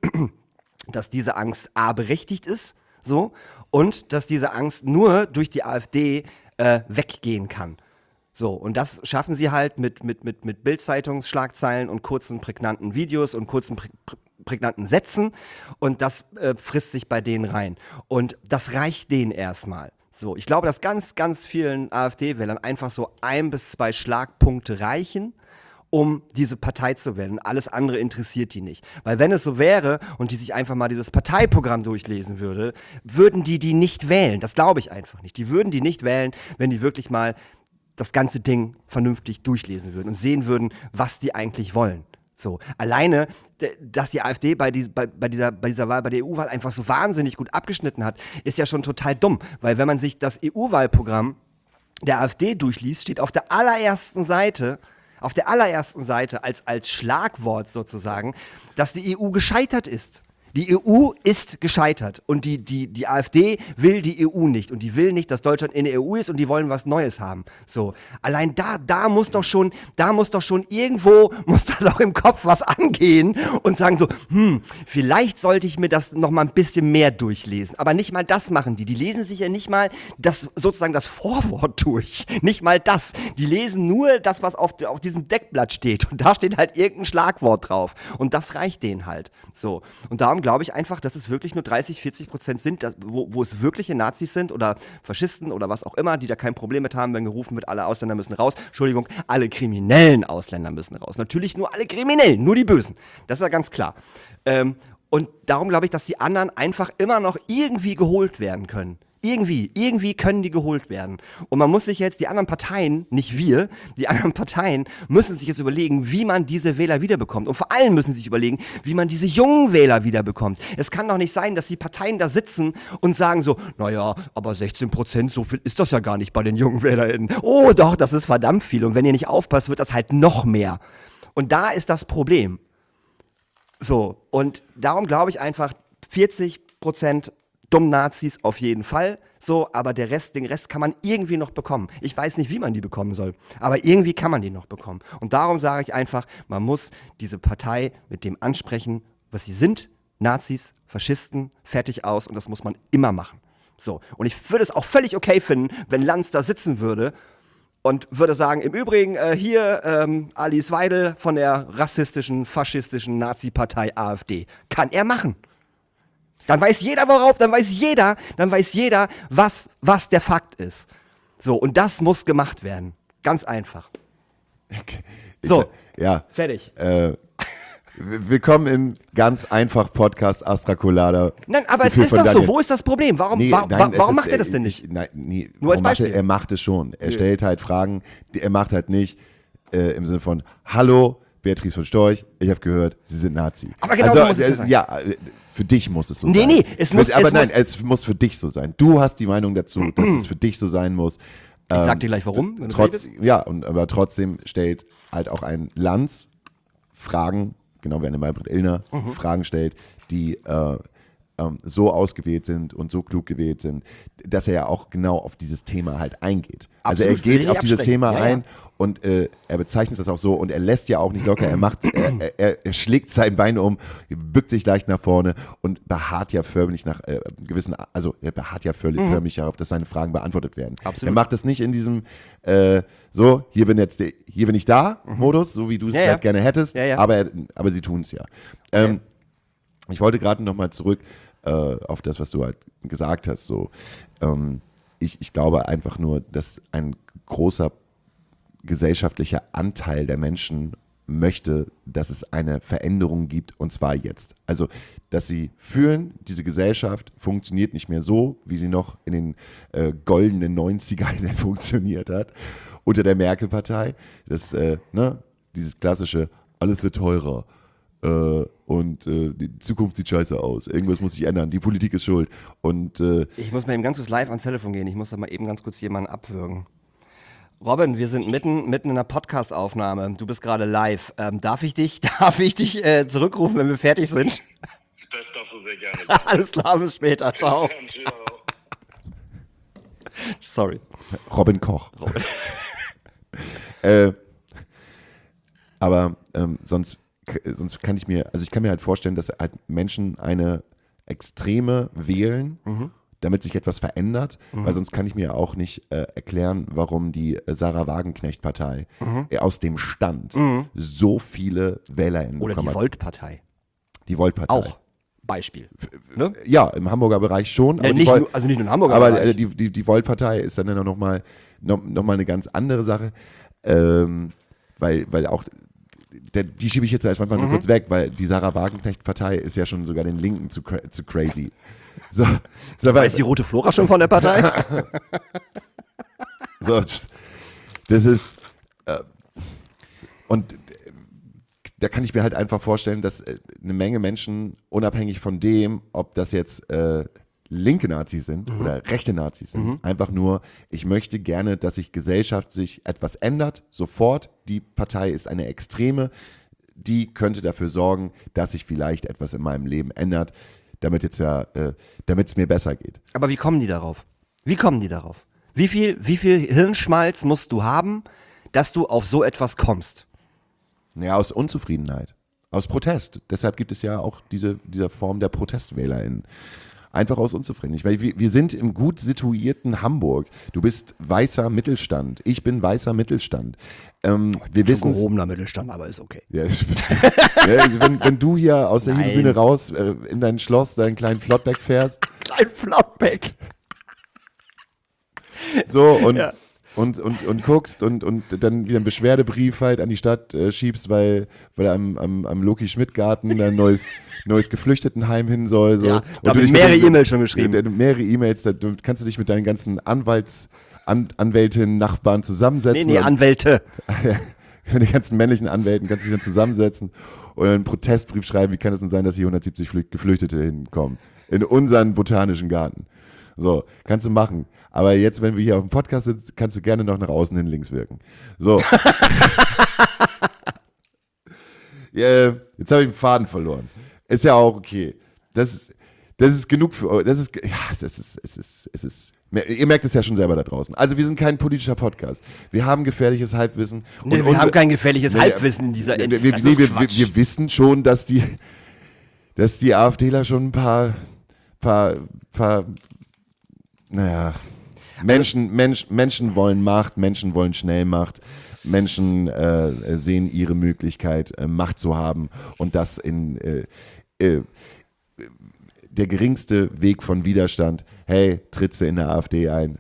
dass diese Angst A berechtigt ist, so, und dass diese Angst nur durch die AfD äh, weggehen kann. So, und das schaffen sie halt mit, mit, mit, mit Bild-Zeitungsschlagzeilen und kurzen, prägnanten Videos und kurzen, prä prä prägnanten Sätzen. Und das äh, frisst sich bei denen rein. Und das reicht denen erstmal. So, ich glaube, dass ganz, ganz vielen AfD-Wählern einfach so ein bis zwei Schlagpunkte reichen, um diese Partei zu wählen. Alles andere interessiert die nicht. Weil wenn es so wäre und die sich einfach mal dieses Parteiprogramm durchlesen würde, würden die die nicht wählen. Das glaube ich einfach nicht. Die würden die nicht wählen, wenn die wirklich mal das ganze Ding vernünftig durchlesen würden und sehen würden, was die eigentlich wollen. So, alleine, d- dass die AfD bei, die, bei, bei, dieser, bei dieser Wahl, bei der E U-Wahl einfach so wahnsinnig gut abgeschnitten hat, ist ja schon total dumm. Weil wenn man sich das E U-Wahlprogramm der AfD durchliest, steht auf der allerersten Seite, auf der allerersten Seite als, als Schlagwort sozusagen, dass die E U gescheitert ist. Die E U ist gescheitert und die, die, die AfD will die E U nicht und die will nicht, dass Deutschland in der E U ist und die wollen was Neues haben. So, allein da, da muss doch schon, da muss doch schon irgendwo, muss da doch im Kopf was angehen und sagen so, hm, vielleicht sollte ich mir das noch mal ein bisschen mehr durchlesen. Aber nicht mal das machen die. Die lesen sich ja nicht mal das, sozusagen das Vorwort durch. Nicht mal das. Die lesen nur das, was auf, auf diesem Deckblatt steht und da steht halt irgendein Schlagwort drauf und das reicht denen halt. So, und darum glaube ich einfach, dass es wirklich nur dreißig, vierzig Prozent sind, dass, wo, wo es wirkliche Nazis sind oder Faschisten oder was auch immer, die da kein Problem mit haben, wenn gerufen wird, alle Ausländer müssen raus. Entschuldigung, alle kriminellen Ausländer müssen raus. Natürlich nur alle Kriminellen, nur die Bösen. Das ist ja ganz klar. Ähm, und darum glaube ich, dass die anderen einfach immer noch irgendwie geholt werden können. Irgendwie, irgendwie können die geholt werden. Und man muss sich jetzt, die anderen Parteien, nicht wir, die anderen Parteien müssen sich jetzt überlegen, wie man diese Wähler wiederbekommt. Und vor allem müssen sie sich überlegen, wie man diese jungen Wähler wiederbekommt. Es kann doch nicht sein, dass die Parteien da sitzen und sagen so, naja, aber sechzehn Prozent, so viel ist das ja gar nicht bei den jungen WählerInnen. Oh doch, das ist verdammt viel. Und wenn ihr nicht aufpasst, wird das halt noch mehr. Und da ist das Problem. So, und darum glaube ich einfach, vierzig Prozent dumm Nazis auf jeden Fall, so, aber der Rest, den Rest kann man irgendwie noch bekommen. Ich weiß nicht, wie man die bekommen soll, aber irgendwie kann man die noch bekommen. Und darum sage ich einfach, man muss diese Partei mit dem ansprechen, was sie sind, Nazis, Faschisten, fertig aus, und das muss man immer machen. So, und ich würde es auch völlig okay finden, wenn Lanz da sitzen würde und würde sagen, im Übrigen, äh, hier ähm, Alice Weidel von der rassistischen, faschistischen Nazi-Partei AfD. Kann er machen. Dann weiß jeder, worauf, dann weiß jeder, dann weiß jeder, was, was der Fakt ist. So, und das muss gemacht werden. Ganz einfach. Ich, So. Ja. Fertig. Äh, Willkommen im ganz einfach Podcast Astra Colada. Nein, aber es Geführt ist von doch Daniel. so. Wo ist das Problem? Warum, Nee, wa- nein, wa- es warum ist, macht er das äh, denn nicht? Ich, nein, nee, Nur als warum macht er, Beispiel. er macht es schon. Er Nö. stellt halt Fragen, die, er macht halt nicht äh, im Sinne von, hallo, Beatrice von Storch, ich habe gehört, Sie sind Nazi. Aber genau so muss es äh, ja sein. Ja, äh, für dich muss es so Nee, sein. nee, es Für- muss- Aber es nein, muss- es muss für dich so sein. Du hast die Meinung dazu, dass es für dich so sein muss. Ich Ähm, sag dir gleich warum. wenn du Trotz, redest. ja, und, aber trotzdem stellt halt auch ein Lanz Fragen, genau wie eine Maybrit Illner, Mhm. Fragen stellt, die äh, ähm, so ausgewählt sind und so klug gewählt sind, dass er ja auch genau auf dieses Thema halt eingeht. Also Absolut, er will geht ich auf nicht dieses absprechen. Thema Ja, ja. ein und äh, er bezeichnet das auch so und er lässt ja auch nicht locker. Er macht, er, er, er schlägt sein Bein um, bückt sich leicht nach vorne und beharrt ja förmlich nach äh, gewissen, also er beharrt ja förmlich, förmlich darauf, dass seine Fragen beantwortet werden. Mhm. Absolut. Er macht das nicht in diesem äh, so, hier bin jetzt, der- hier bin ich da Modus, so wie du es Mhm. Ja, vielleicht ja. gerne hättest, Ja, ja. aber er, aber sie tun es ja. Ähm, ich wollte gerade nochmal zurück äh, auf das, was du halt gesagt hast. So, ähm, ich, ich glaube einfach nur, dass ein großer gesellschaftlicher Anteil der Menschen möchte, dass es eine Veränderung gibt und zwar jetzt. Also, dass sie fühlen, diese Gesellschaft funktioniert nicht mehr so, wie sie noch in den äh, goldenen neunzigern funktioniert hat, unter der Merkel-Partei. Das, äh, ne, dieses klassische, alles wird teurer. Äh, und äh, die Zukunft sieht scheiße aus. Irgendwas muss sich ändern. Die Politik ist schuld. Und äh, Ich muss mal eben ganz kurz live ans Telefon gehen. Ich muss da mal eben ganz kurz jemanden abwürgen. Robin, wir sind mitten, mitten in einer Podcast-Aufnahme. Du bist gerade live. Ähm, darf ich dich, darf ich dich äh, zurückrufen, wenn wir fertig sind? Das darfst du sehr gerne. Alles klar, bis später. Ciao. Ciao. Sorry. Robin Koch. äh, aber ähm, sonst, sonst kann ich mir, also ich kann mir halt vorstellen, dass halt Menschen eine Extreme wählen, damit sich etwas verändert, weil sonst kann ich mir auch nicht äh, erklären, warum die äh, Sarah Wagenknecht-Partei äh, aus dem Stand so viele WählerInnen Oder bekommen die hat. Volt-Partei. Die Volt-Partei. Auch. Beispiel. Ne? Ja, im Hamburger Bereich schon. Ja, aber die nicht Volt- nur, also nicht nur in Hamburg, aber aber äh, die, die, die Volt-Partei ist dann noch mal, noch, noch mal eine ganz andere Sache, ähm, weil, weil auch, der, die schiebe ich jetzt erstmal nur Mhm. kurz weg, weil die Sarah Wagenknecht-Partei ist ja schon sogar den Linken zu, cra- zu crazy. So, so, weil, ist die rote Flora schon von der Partei? so das ist, äh, und äh, da kann ich mir halt einfach vorstellen, dass äh, eine Menge Menschen, unabhängig von dem, ob das jetzt äh, linke Nazis sind Mhm. oder rechte Nazis sind, einfach nur, ich möchte gerne, dass sich Gesellschaft sich etwas ändert, sofort. Die Partei ist eine Extreme, die könnte dafür sorgen, dass sich vielleicht etwas in meinem Leben ändert, damit jetzt ja, äh, damit es mir besser geht. Aber wie kommen die darauf? Wie kommen die darauf? Wie viel, wie viel Hirnschmalz musst du haben, dass du auf so etwas kommst? Ja, aus Unzufriedenheit, aus Protest. Deshalb gibt es ja auch diese, diese Form der ProtestwählerInnen. Einfach aus Unzufriedenheit. Ich meine, wir, wir sind im gut situierten Hamburg. Du bist weißer Mittelstand. Ich bin weißer Mittelstand. Ähm, wir Schon wissen, gehobener Mittelstand, aber ist okay. ja, ich, ja, also wenn, wenn du hier aus der Nein. Hebebühne raus äh, in dein Schloss, deinen kleinen Flottback fährst, Klein Flottback. so und, Ja. und, und, und guckst und, und dann wieder einen Beschwerdebrief halt an die Stadt äh, schiebst, weil, weil am, am, am Loki-Schmidt-Garten ein neues, neues Geflüchtetenheim hin soll. So. Ja, Und da hab du ich dich mit mehrere den- E-Mails schon geschrieben. äh, Mehrere E-Mails, da du- kannst du dich mit deinen ganzen Anwalts, An, Anwältinnen, Nachbarn Nee, zusammensetzen. nee, und- Anwälte. mit den ganzen männlichen Anwälten kannst du dich dann zusammensetzen und einen Protestbrief schreiben, wie kann es denn sein, dass hier hundertsiebzig Flü- Geflüchtete hinkommen? In unseren botanischen Garten. So, kannst du machen. Aber jetzt, wenn wir hier auf dem Podcast sitzen, kannst du gerne noch nach außen hin links wirken. So. Ja, jetzt habe ich den Faden verloren. Ist ja auch okay. Das ist, das ist genug für euch. Das ist, ja, es ist, es ist, es ist, ihr merkt es ja schon selber da draußen. Also wir sind kein politischer Podcast. Wir haben gefährliches Halbwissen. Nee, wir unsere- haben kein gefährliches Nee, Halbwissen in dieser wir, Ende. wir, Das nee, ist wir, wir, Quatsch. wir wissen schon, dass die, dass die AfDler schon ein paar, paar, paar, naja, Menschen, Mensch, Menschen wollen Macht, Menschen wollen schnell Macht, Menschen äh, sehen ihre Möglichkeit, äh, Macht zu haben und das in äh, äh, der geringste Weg von Widerstand, hey, trittst du in der AfD ein,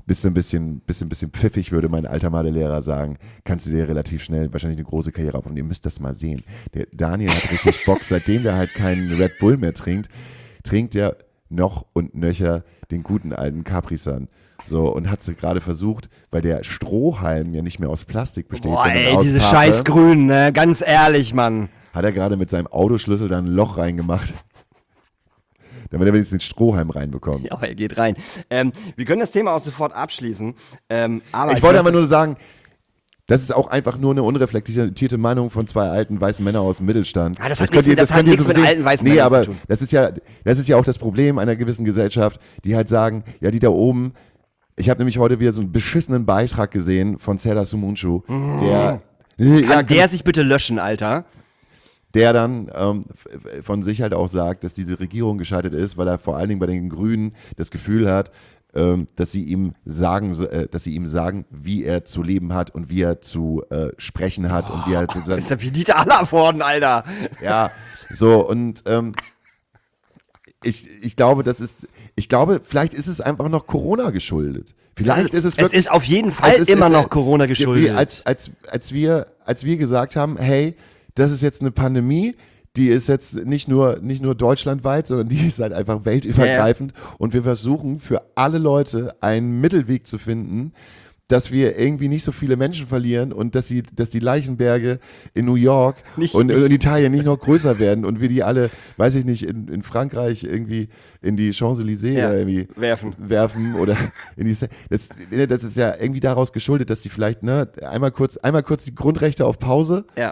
bist du ein bisschen, bisschen, bisschen pfiffig, würde mein alter Mathelehrer sagen, kannst du dir relativ schnell wahrscheinlich eine große Karriere aufbauen. Und ihr müsst das mal sehen. Der Daniel hat richtig Bock, seitdem der halt keinen Red Bull mehr trinkt, trinkt er noch und nöcher den guten alten Capri-Sun. So, und hat sie gerade versucht, weil der Strohhalm ja nicht mehr aus Plastik besteht, Boah, sondern ey, aus diese Pappe, scheiß Grünen, ne? Ganz ehrlich, Mann. hat er gerade mit seinem Autoschlüssel da ein Loch reingemacht, damit er wenigstens den Strohhalm reinbekommt. Ja, aber er geht rein. Ähm, wir können das Thema auch sofort abschließen. Ähm, aber Ich wollte aber nur sagen, das ist auch einfach nur eine unreflektierte Meinung von zwei alten weißen Männern aus dem Mittelstand. Ah, das hat könnt nichts mit- das hat könnt ihr nichts so mit sehen. alten weißen Nee, Männern aber zu tun. das ist ja, das ist ja auch das Problem einer gewissen Gesellschaft, die halt sagen, ja, die da oben. Ich habe nämlich heute wieder so einen beschissenen Beitrag gesehen von Serdar Sumuncu, der, Kann ja, der sich bitte löschen, Alter? der dann ähm, f- von sich halt auch sagt, dass diese Regierung gescheitert ist, weil er vor allen Dingen bei den Grünen das Gefühl hat, ähm, dass sie ihm sagen, so- äh, dass sie ihm sagen, wie er zu leben hat und wie er zu äh, sprechen hat und wie er zu Ist ja wie Dieter Hallervorden, Alter. ja, so und ähm, ich, ich glaube, das ist, ich glaube, vielleicht ist es einfach noch Corona geschuldet. Vielleicht ist es Es wirklich, ist auf jeden Fall es ist- immer es- noch Corona ja, geschuldet. wie Als, als, als, wir, als wir gesagt haben, hey, das ist jetzt eine Pandemie, die ist jetzt nicht nur, nicht nur deutschlandweit, sondern die ist halt einfach weltübergreifend. Und wir versuchen für alle Leute einen Mittelweg zu finden, dass wir irgendwie nicht so viele Menschen verlieren und dass, sie, dass die Leichenberge in New York Nicht- und in Italien nicht noch größer werden und wir die alle, weiß ich nicht, in, in Frankreich irgendwie in die Champs-Élysées Ja, irgendwie werfen. werfen oder in die Se- das, das ist ja irgendwie daraus geschuldet, dass die vielleicht, ne, einmal kurz, einmal kurz die Grundrechte auf Pause. Ja.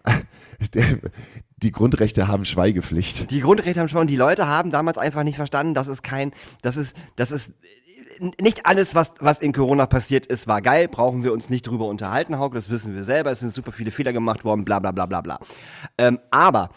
Die Grundrechte haben Schweigepflicht. Die Grundrechte haben schon, und die Leute haben damals einfach nicht verstanden, dass es kein, das ist, das ist nicht alles, was, was in Corona passiert ist, war geil, brauchen wir uns nicht drüber unterhalten, Hauke, das wissen wir selber, es sind super viele Fehler gemacht worden, bla bla bla bla bla. Ähm, aber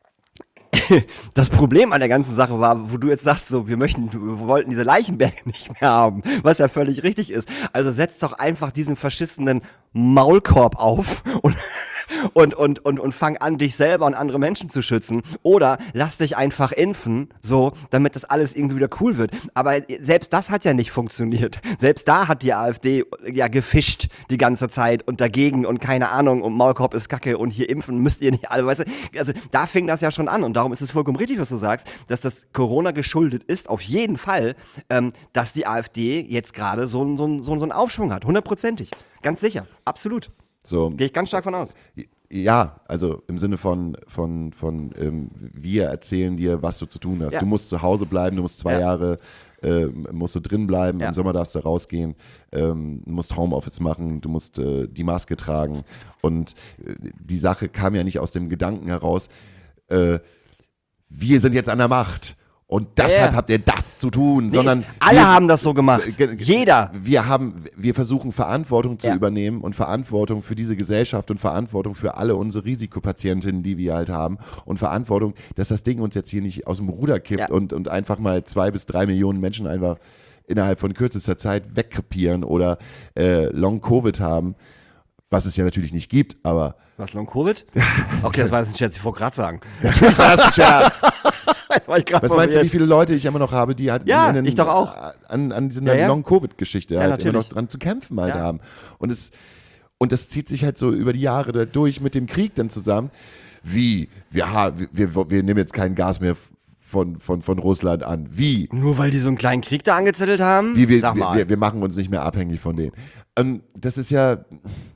das Problem an der ganzen Sache war, wo du jetzt sagst, so, wir möchten, wir wollten diese Leichenberge nicht mehr haben, was ja völlig richtig ist. Also setz doch einfach diesen verschissenen Maulkorb auf und Und, und, und, und fang an, dich selber und andere Menschen zu schützen. Oder lass dich einfach impfen, so, damit das alles irgendwie wieder cool wird. Aber selbst das hat ja nicht funktioniert. Selbst da hat die AfD ja gefischt die ganze Zeit und dagegen und keine Ahnung und Maulkorb ist Kacke und hier impfen müsst ihr nicht alle, weißt du. Also da fing das ja schon an und darum ist es vollkommen richtig, was du sagst, dass das Corona geschuldet ist, auf jeden Fall, ähm, dass die AfD jetzt gerade so, einen- so, einen- so, einen- so einen Aufschwung hat. Hundertprozentig. Ganz sicher. Absolut. So, Gehe ich ganz stark von aus. ja, also im Sinne von, von, von ähm, wir erzählen dir, was du zu tun hast. Ja. Du musst zu Hause bleiben, du musst zwei Ja. Jahre, äh, musst du drin bleiben, Ja. im Sommer darfst du rausgehen, ähm, du musst Homeoffice machen, du musst äh, die Maske tragen. Und äh, die Sache kam ja nicht aus dem Gedanken heraus, äh, wir sind jetzt an der Macht. Und deshalb Ja. habt ihr das zu tun, Nee, sondern ich, alle wir- haben das so gemacht. Ge- ge- Jeder. Wir haben, wir versuchen Verantwortung zu Ja. übernehmen und Verantwortung für diese Gesellschaft und Verantwortung für alle unsere Risikopatientinnen, die wir halt haben und Verantwortung, dass das Ding uns jetzt hier nicht aus dem Ruder kippt Ja. und, und einfach mal zwei bis drei Millionen Menschen einfach innerhalb von kürzester Zeit wegkrepieren oder äh, Long-Covid haben, was es ja natürlich nicht gibt, aber Was, Long-Covid? Okay, das war jetzt ein Scherz, ich wollte gerade sagen. natürlich war das ein Scherz. Das war ich gerade Was meinst du, wie viele Leute ich immer noch habe, die halt Ja, in den, ich doch auch. an, an dieser Ja, ja. Long-Covid-Geschichte halt immer natürlich. noch dran zu kämpfen halt Ja. haben. Und es, und das zieht sich halt so über die Jahre da durch mit dem Krieg dann zusammen. Wie? Wir, ha- wir, wir, wir nehmen jetzt kein Gas mehr von, von, von Russland an. Wie? Nur weil die so einen kleinen Krieg da angezettelt haben? Wie wir, Sag wir, mal. wir, wir machen uns nicht mehr abhängig von denen. Ähm, das ist ja,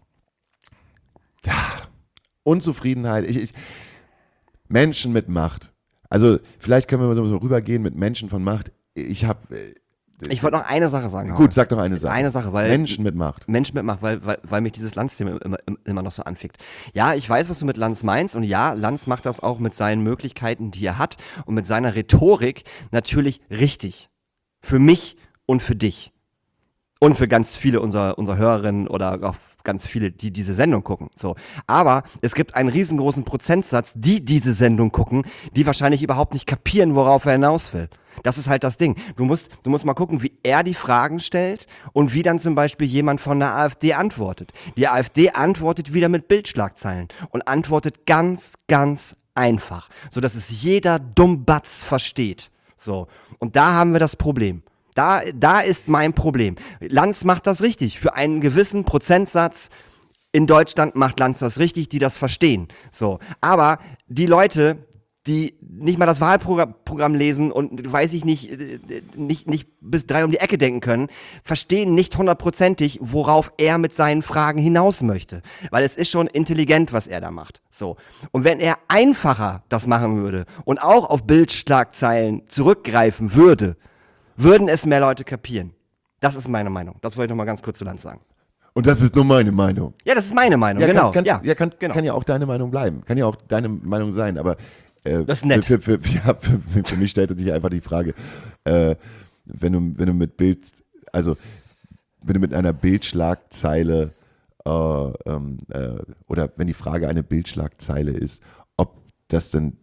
ja Unzufriedenheit. Ich, ich, Menschen mit Macht. Also vielleicht können wir mal so rübergehen mit Menschen von Macht. Ich habe, ich wollte noch eine Sache sagen. gut, sag doch eine Sache. Eine Sache, weil Menschen mit Macht. Menschen mitmacht, weil, weil, weil mich dieses Lanz-Thema immer, immer, immer noch so anfickt. Ja, ich weiß, was du mit Lanz meinst und ja, Lanz macht das auch mit seinen Möglichkeiten, die er hat und mit seiner Rhetorik natürlich richtig. Für mich und für dich. Und für ganz viele unserer, unserer Hörerinnen oder auch ganz viele, die diese Sendung gucken. So. Aber es gibt einen riesengroßen Prozentsatz, die diese Sendung gucken, die wahrscheinlich überhaupt nicht kapieren, worauf er hinaus will. Das ist halt das Ding. Du musst, du musst mal gucken, wie er die Fragen stellt und wie dann zum Beispiel jemand von der AfD antwortet. Die AfD antwortet wieder mit Bildschlagzeilen und antwortet ganz, ganz einfach, sodass es jeder Dummbatz versteht. So. Und da haben wir das Problem. Da, da ist mein Problem. Lanz macht das richtig. Für einen gewissen Prozentsatz in Deutschland macht Lanz das richtig, die das verstehen. So. Aber die Leute, die nicht mal das Wahlprogramm lesen und, weiß ich nicht, nicht, nicht bis drei um die Ecke denken können, verstehen nicht hundertprozentig, worauf er mit seinen Fragen hinaus möchte. Weil es ist schon intelligent, was er da macht. So. Und wenn er einfacher das machen würde und auch auf Bildschlagzeilen zurückgreifen würde, würden es mehr Leute kapieren. Das ist meine Meinung. Das wollte ich noch mal ganz kurz zu Lanz sagen. Und das ist nur meine Meinung. Ja, das ist meine Meinung, Ja, genau. Kann, kannst, ja, ja, kann, genau. kann ja auch deine Meinung bleiben. Kann ja auch deine Meinung sein, aber äh, Das ist nett. Für, für, für, ja, für, für mich stellte sich einfach die Frage, äh, wenn du, wenn du mit Bild, also wenn du mit einer Bildschlagzeile äh, ähm, äh, oder wenn die Frage eine Bildschlagzeile ist, ob das denn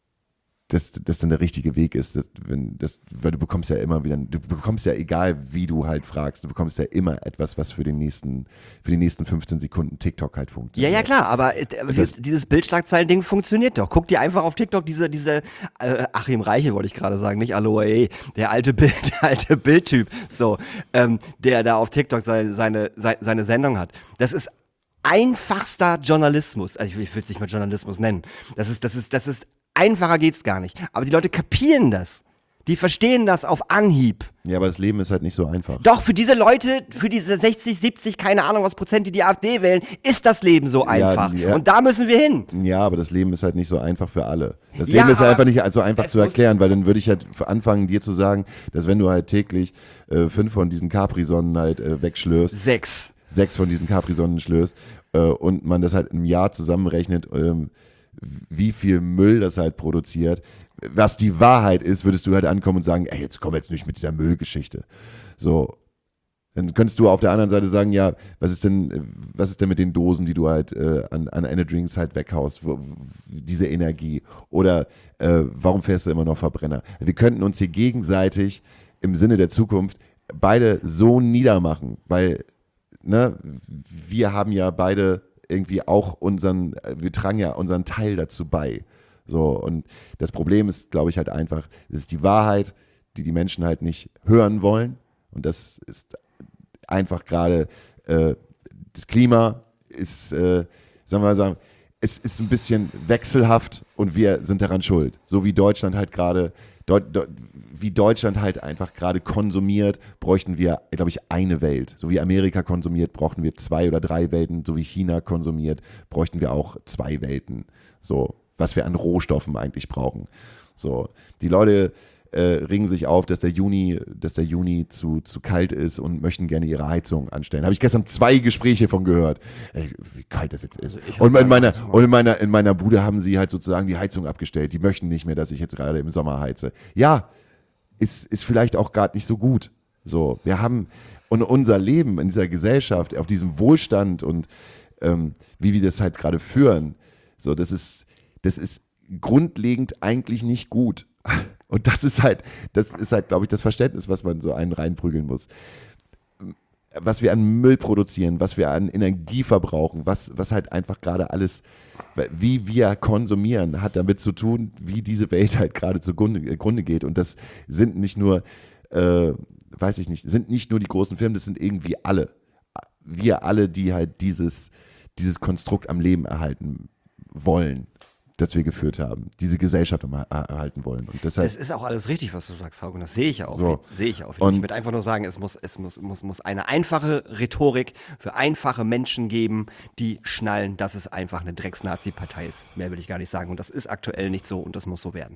dass das dann der richtige Weg ist, das, wenn, das, weil du bekommst ja immer wieder, du bekommst ja egal, wie du halt fragst, du bekommst ja immer etwas, was für den nächsten, für die nächsten fünfzehn Sekunden TikTok halt Ja, funktioniert. ja, klar, aber äh, dieses, dieses Bildschlagzeilen-Ding funktioniert doch. Guck dir einfach auf TikTok diese, diese äh, Achim Reiche, wollte ich gerade sagen, nicht Aloha, ey, der alte Bild, der alte Bildtyp, so, ähm, der da auf TikTok seine, seine, seine Sendung hat. Das ist einfachster Journalismus. Also ich will es nicht mal Journalismus nennen. Das ist, das ist, das ist einfacher geht's gar nicht. Aber die Leute kapieren das. Die verstehen das auf Anhieb. Ja, aber das Leben ist halt nicht so einfach. Doch, für diese Leute, für diese sechzig, siebzig, keine Ahnung was Prozent, die die AfD wählen, ist das Leben so einfach. ja. Und da müssen wir hin. Ja, aber das Leben ist halt nicht so einfach für alle. Das Ja, Leben ist aber einfach nicht so einfach es zu erklären, weil dann würde ich halt anfangen, dir zu sagen, dass wenn du halt täglich äh, fünf von diesen Capri-Sonnen halt äh, wegschlürst, Sechs. sechs von diesen Capri-Sonnen schlürst äh, und man das halt im Jahr zusammenrechnet, ähm, wie viel Müll das halt produziert, was die Wahrheit ist, würdest du halt ankommen und sagen, ey, jetzt komm jetzt nicht mit dieser Müllgeschichte. So, dann könntest du auf der anderen Seite sagen, ja, was ist denn, was ist denn mit den Dosen, die du halt äh, an, an Energy-Drinks halt weghaust, wo, diese Energie, oder äh, warum fährst du immer noch Verbrenner? Wir könnten uns hier gegenseitig im Sinne der Zukunft beide so niedermachen, weil, ne, wir haben ja beide irgendwie auch unseren, wir tragen ja unseren Teil dazu bei. So, und das Problem ist, glaube ich, halt einfach, es ist die Wahrheit, die die Menschen halt nicht hören wollen. Und das ist einfach gerade, äh, das Klima ist, äh, sagen wir mal sagen, es ist ein bisschen wechselhaft und wir sind daran schuld. So wie Deutschland halt gerade, Deut, Deut, wie Deutschland halt einfach gerade konsumiert, bräuchten wir, glaube ich, eine Welt. So wie Amerika konsumiert, brauchten wir zwei oder drei Welten. So wie China konsumiert, bräuchten wir auch zwei Welten. So, was wir an Rohstoffen eigentlich brauchen. So, die Leute äh, regen sich auf, dass der Juni, dass der Juni zu, zu kalt ist und möchten gerne ihre Heizung anstellen. Habe ich gestern zwei Gespräche von gehört, ey, wie kalt das jetzt ist. Also und in meiner, und in meiner, in meiner Bude haben sie halt sozusagen die Heizung abgestellt. Die möchten nicht mehr, dass ich jetzt gerade im Sommer heize. Ja, ist, ist vielleicht auch gerade nicht so gut. So, wir haben, und unser Leben in dieser Gesellschaft, auf diesem Wohlstand und ähm, wie wir das halt gerade führen, so, das ist, das ist grundlegend eigentlich nicht gut. Und das ist halt, das ist halt, glaube ich, das Verständnis, was man so einen reinprügeln muss. Was wir an Müll produzieren, was wir an Energie verbrauchen, was, was halt einfach gerade alles, wie wir konsumieren, hat damit zu tun, wie diese Welt halt gerade zugrunde Grunde geht. Und das sind nicht nur, äh, weiß ich nicht, sind nicht nur die großen Firmen, das sind irgendwie alle. Wir alle, die halt dieses, dieses Konstrukt am Leben erhalten wollen, das wir geführt haben, diese Gesellschaft erhalten wollen. Und deshalb, Es ist auch alles richtig, was du sagst, Hauke, und das sehe ich auch. So. Sehe ich auch. Und Ich würde einfach nur sagen, es muss, es muss, muss, muss eine einfache Rhetorik für einfache Menschen geben, die schnallen, dass es einfach eine Drecks-Nazi-Partei ist. Mehr will ich gar nicht sagen. Und das ist aktuell nicht so und das muss so werden.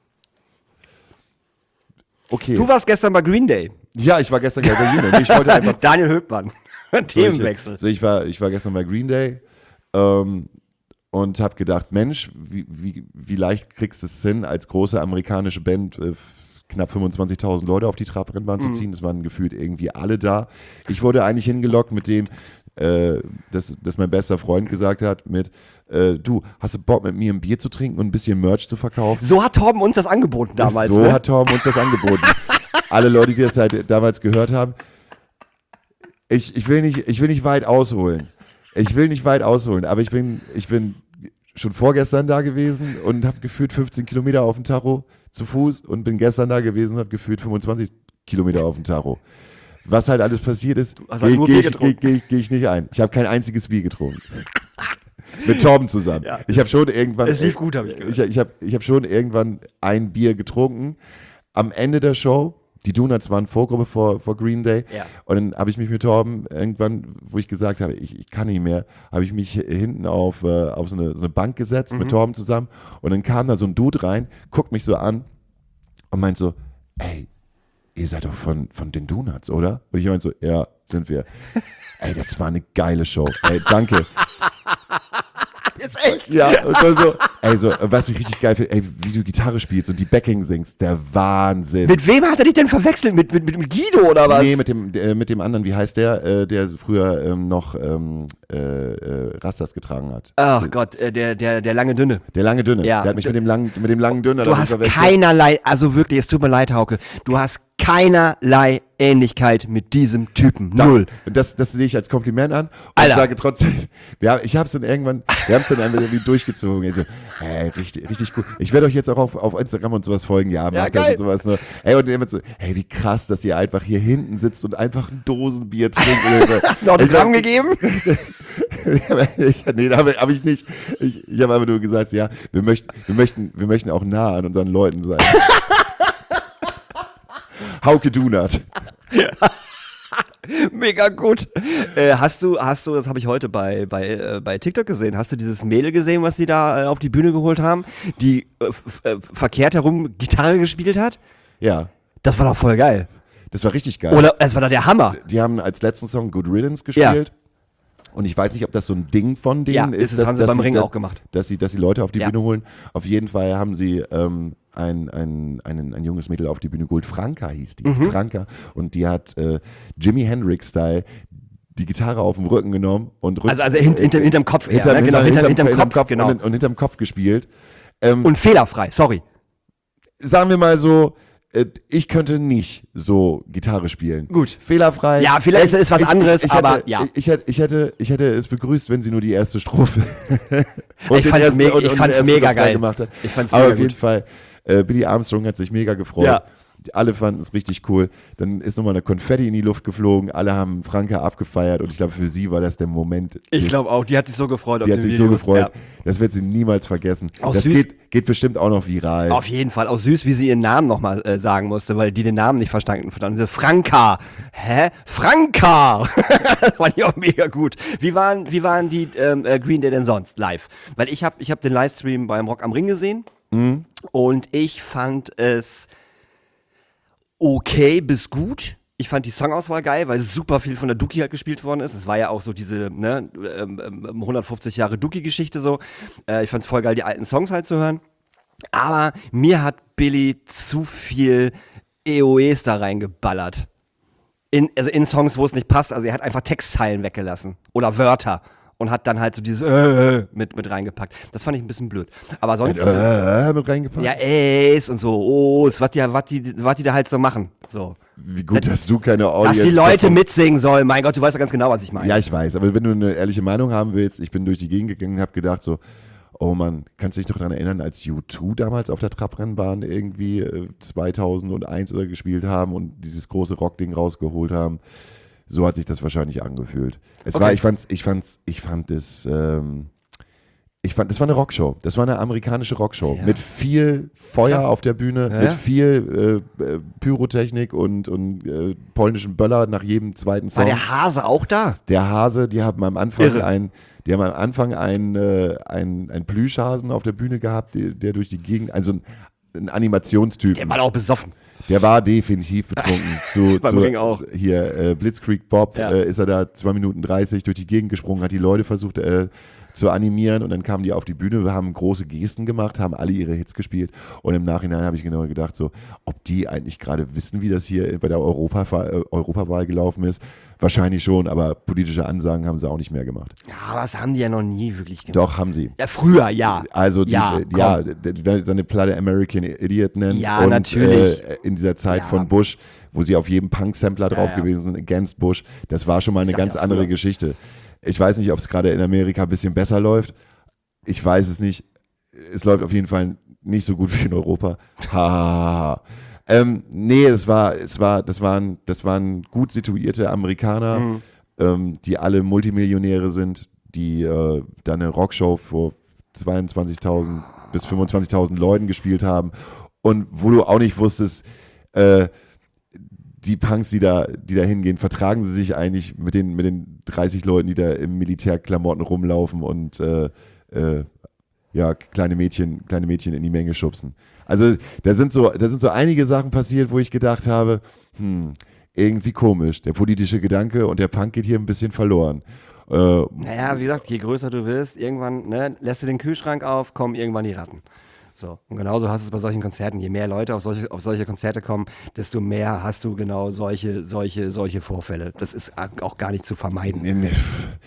okay. Du warst gestern bei Green Day. Ja, ich war gestern bei Green Day. Ich wollte einfach, Daniel Höppmann. so, Themenwechsel. ich, so ich, war, ich war gestern bei Green Day ähm, und habe gedacht, Mensch, wie, wie, wie leicht kriegst du es hin, als große amerikanische Band äh, knapp fünfundzwanzigtausend Leute auf die Trabrennbahn zu ziehen. Das waren gefühlt irgendwie alle da. Ich wurde eigentlich hingelockt mit dem, äh, dass, dass mein bester Freund gesagt hat, mit, äh, du, hast du Bock mit mir ein Bier zu trinken und ein bisschen Merch zu verkaufen? So hat Torben uns das angeboten damals. So ne? hat Torben uns das angeboten. Alle Leute, die das halt damals gehört haben. Ich, ich, will nicht, ich will nicht weit ausholen. Ich will nicht weit ausholen, aber ich bin, ich bin schon vorgestern da gewesen und habe gefühlt fünfzehn Kilometer auf dem Tacho zu Fuß und bin gestern da gewesen und habe gefühlt fünfundzwanzig Kilometer auf dem Tacho. Was halt alles passiert ist, hast gehe halt nur geh Bier ich, geh, geh, geh ich nicht ein. Ich habe kein einziges Bier getrunken. Mit Torben zusammen. Ja, ich habe schon irgendwann. es lief gut, habe ich gehört. Ich, ich habe ich hab schon irgendwann ein Bier getrunken. Am Ende der Show, die Donuts waren Vorgruppe vor, vor Green Day. Ja. Und dann habe ich mich mit Torben irgendwann, wo ich gesagt habe, ich, ich kann nicht mehr, habe ich mich hinten auf, äh, auf so, eine, so eine Bank gesetzt Mhm. mit Torben zusammen. Und dann kam da so ein Dude rein, guckt mich so an und meint so, ey, ihr seid doch von, von den Donuts, oder? Und ich meinte so, ja, sind wir. Ey, das war eine geile Show. Ey, danke. Jetzt echt? Ja, und so, so, ey, so, was ich richtig geil finde, ey, wie du Gitarre spielst und die Backing singst, der Wahnsinn. Mit wem hat er dich denn verwechselt? Mit, mit, mit Guido oder was? Nee, mit dem, äh, mit dem anderen, wie heißt der, äh, der früher ähm, noch ähm, äh, äh, Rastas getragen hat. Ach Gott, äh, der, der, der lange Dünne. Der lange Dünne. Ja. Der hat mich mit dem langen, mit dem langen Dünner Du dann hast verwechselt. keinerlei, also wirklich, es tut mir leid, Hauke, du hast keinerlei Ähnlichkeit mit diesem Typen. Null. Und das, das sehe ich als Kompliment an und Alter. sage trotzdem, wir haben, ich habe es dann irgendwann, wir haben es dann einfach irgendwie durchgezogen. Ich so, ey, richtig, richtig cool. Ich werde euch jetzt auch auf, auf Instagram und sowas folgen. Ja, macht das geil. und sowas. Ne? Ey, und immer so, hey, wie krass, dass ihr einfach hier hinten sitzt und einfach ein Dosenbier trinkt. Hast du ein Autogramm gegeben? ich, nee, da habe hab ich nicht. Ich, ich habe einfach nur gesagt, ja, wir möchten, wir möchten, wir möchten auch nah an unseren Leuten sein. Hauke Dunat. Mega gut. Äh, hast du, hast du, das habe ich heute bei, bei, äh, bei TikTok gesehen, hast du dieses Mädel gesehen, was die da äh, auf die Bühne geholt haben, die äh, f- äh, verkehrt herum Gitarre gespielt hat? Ja, Das war doch voll geil. das war richtig geil. Oder es war doch der Hammer. Die haben als letzten Song Good Riddance gespielt. Und ich weiß nicht, ob das so ein Ding von denen Ja, ist. ist es, haben sie beim Ring dass, auch gemacht. Dass sie, dass sie Leute auf die Ja. Bühne holen. Auf jeden Fall haben sie ähm, ein, ein, ein, ein junges Mädel auf die Bühne geholt. Franka hieß die. Mhm. Franka. Und die hat äh, Jimi Hendrix-Style die Gitarre auf den Rücken genommen und Rücken, Also, also hint, hinter, hinterm Kopf eher, hinterm, ne? Genau, hinterm, hinterm, hinterm, Kopf, genau. und, und hinterm Kopf gespielt. Ähm, Und fehlerfrei, sorry. sagen wir mal so, äh, ich könnte nicht so Gitarre spielen. Gut. Fehlerfrei. Ja, vielleicht ist was anderes, ich, aber hätte, ja. Ich, ich, hätte, ich, hätte, ich hätte es begrüßt, wenn sie nur die erste Strophe und Ich den fand's ersten- me- und- ich und fand's den ersten mega Refrain geil. gemacht hat. Ich fand's Aber mega auf jeden gut. Fall, äh, Billy Armstrong hat sich mega gefreut. Ja. Die- Alle fanden es richtig cool. Dann ist nochmal eine Konfetti in die Luft geflogen. Alle haben Franka abgefeiert und ich glaube, für sie war das der Moment. Ich des- glaube auch, die hat sich so gefreut. auf Die hat den sich so Videos. gefreut. Ja. Das wird sie niemals vergessen. Auch das süß. geht, geht bestimmt auch noch viral. Auf jeden Fall. Auch süß, wie sie ihren Namen nochmal äh, sagen musste, weil die den Namen nicht verstanden haben. Diese Franka. Hä? Franka! Das fand ich auch mega gut. Wie waren, wie waren die ähm, äh, Green Day denn sonst live? Weil ich habe ich hab den Livestream beim Rock am Ring gesehen und ich fand es okay bis gut. Ich fand die Songauswahl geil, weil super viel von der Dookie halt gespielt worden ist. Es war ja auch so diese ne, ähm, ähm, hundertfünfzig Jahre Dookie-Geschichte so. Äh, ich fand es voll geil, die alten Songs halt zu hören. Aber mir hat Billy zu viel E O Es da reingeballert. In, also in Songs, wo es nicht passt. Also er hat einfach Textzeilen weggelassen. Oder Wörter. Und hat dann halt so dieses äh, mit, mit reingepackt. Das fand ich ein bisschen blöd. Aber sonst... Äh, mit reingepackt. ja, Äs und so, O's, was die, was die, was die da halt so machen. So. Wie gut, dass du keine Audience Dass die Leute davon- mitsingen sollen. Mein Gott, du weißt ja ganz genau, was ich meine. Ja, ich weiß, aber wenn du eine ehrliche Meinung haben willst, ich bin durch die Gegend gegangen und habe gedacht so, oh Mann, kannst du dich noch daran erinnern, als U zwei damals auf der Trabrennbahn irgendwie äh, zweitausendeins oder gespielt haben und dieses große Rockding rausgeholt haben? So hat sich das wahrscheinlich angefühlt. Es Okay. war, ich fand's, ich fand's, ich fand es, ähm, ich fand, das war eine Rockshow. Das war eine amerikanische Rockshow. Mit viel Feuer auf der Bühne, Ja. mit viel äh, äh, Pyrotechnik und, und äh, polnischen Böller nach jedem zweiten War Song. der Hase auch da? Der Hase, die haben am Anfang Irre. ein, die haben am Anfang einen äh, ein, ein Plüschhasen auf der Bühne gehabt, der, der durch die Gegend, also ein, ein Animationstyp. Der war auch besoffen. Der war definitiv betrunken. Zu, Beim zu, Ring auch. Hier, äh, Blitzkrieg Bob, Ja. äh, ist er da zwei Minuten dreißig durch die Gegend gesprungen, hat die Leute versucht äh, zu animieren und dann kamen die auf die Bühne, wir haben große Gesten gemacht, haben alle ihre Hits gespielt und im Nachhinein habe ich genau gedacht, so, ob die eigentlich gerade wissen, wie das hier bei der Europa, äh, Europawahl gelaufen ist. Wahrscheinlich schon, aber politische Ansagen haben sie auch nicht mehr gemacht. Ja, aber das haben die ja noch nie wirklich gemacht. Doch, haben sie. Ja, früher, ja. Also die, Ja, äh, komm. ja, d- d- seine Platte American Idiot nennt. Ja, und, natürlich. Äh, in dieser Zeit Ja. von Bush, wo sie auf jedem Punk-Sampler drauf ja. gewesen sind, Against Bush, das war schon mal eine sag ganz ja, andere früher. Geschichte. Ich weiß nicht, ob es gerade in Amerika ein bisschen besser läuft. Ich weiß es nicht. Es läuft auf jeden Fall nicht so gut wie in Europa. Ha, ha, ha, ha. Ähm, nee, es war, es war, das waren, das waren gut situierte Amerikaner, Mhm. ähm, die alle Multimillionäre sind, die äh, da eine Rockshow vor zweiundzwanzigtausend bis fünfundzwanzigtausend Leuten gespielt haben und wo du auch nicht wusstest, äh, die Punks, die da, die da hingehen, vertragen sie sich eigentlich mit den, mit den dreißig Leuten, die da im Militärklamotten rumlaufen und äh, äh, ja, kleine Mädchen, kleine Mädchen in die Menge schubsen. Also da sind so, da sind so einige Sachen passiert, wo ich gedacht habe, hm, irgendwie komisch. Der politische Gedanke und der Punk geht hier ein bisschen verloren. Äh, Naja, wie gesagt, je größer du wirst, irgendwann ne, lässt du den Kühlschrank auf, kommen irgendwann die Ratten. So, und genauso hast du es bei solchen Konzerten. Je mehr Leute auf solche, auf solche Konzerte kommen, desto mehr hast du genau solche, solche, solche Vorfälle. Das ist auch gar nicht zu vermeiden. nee, nee.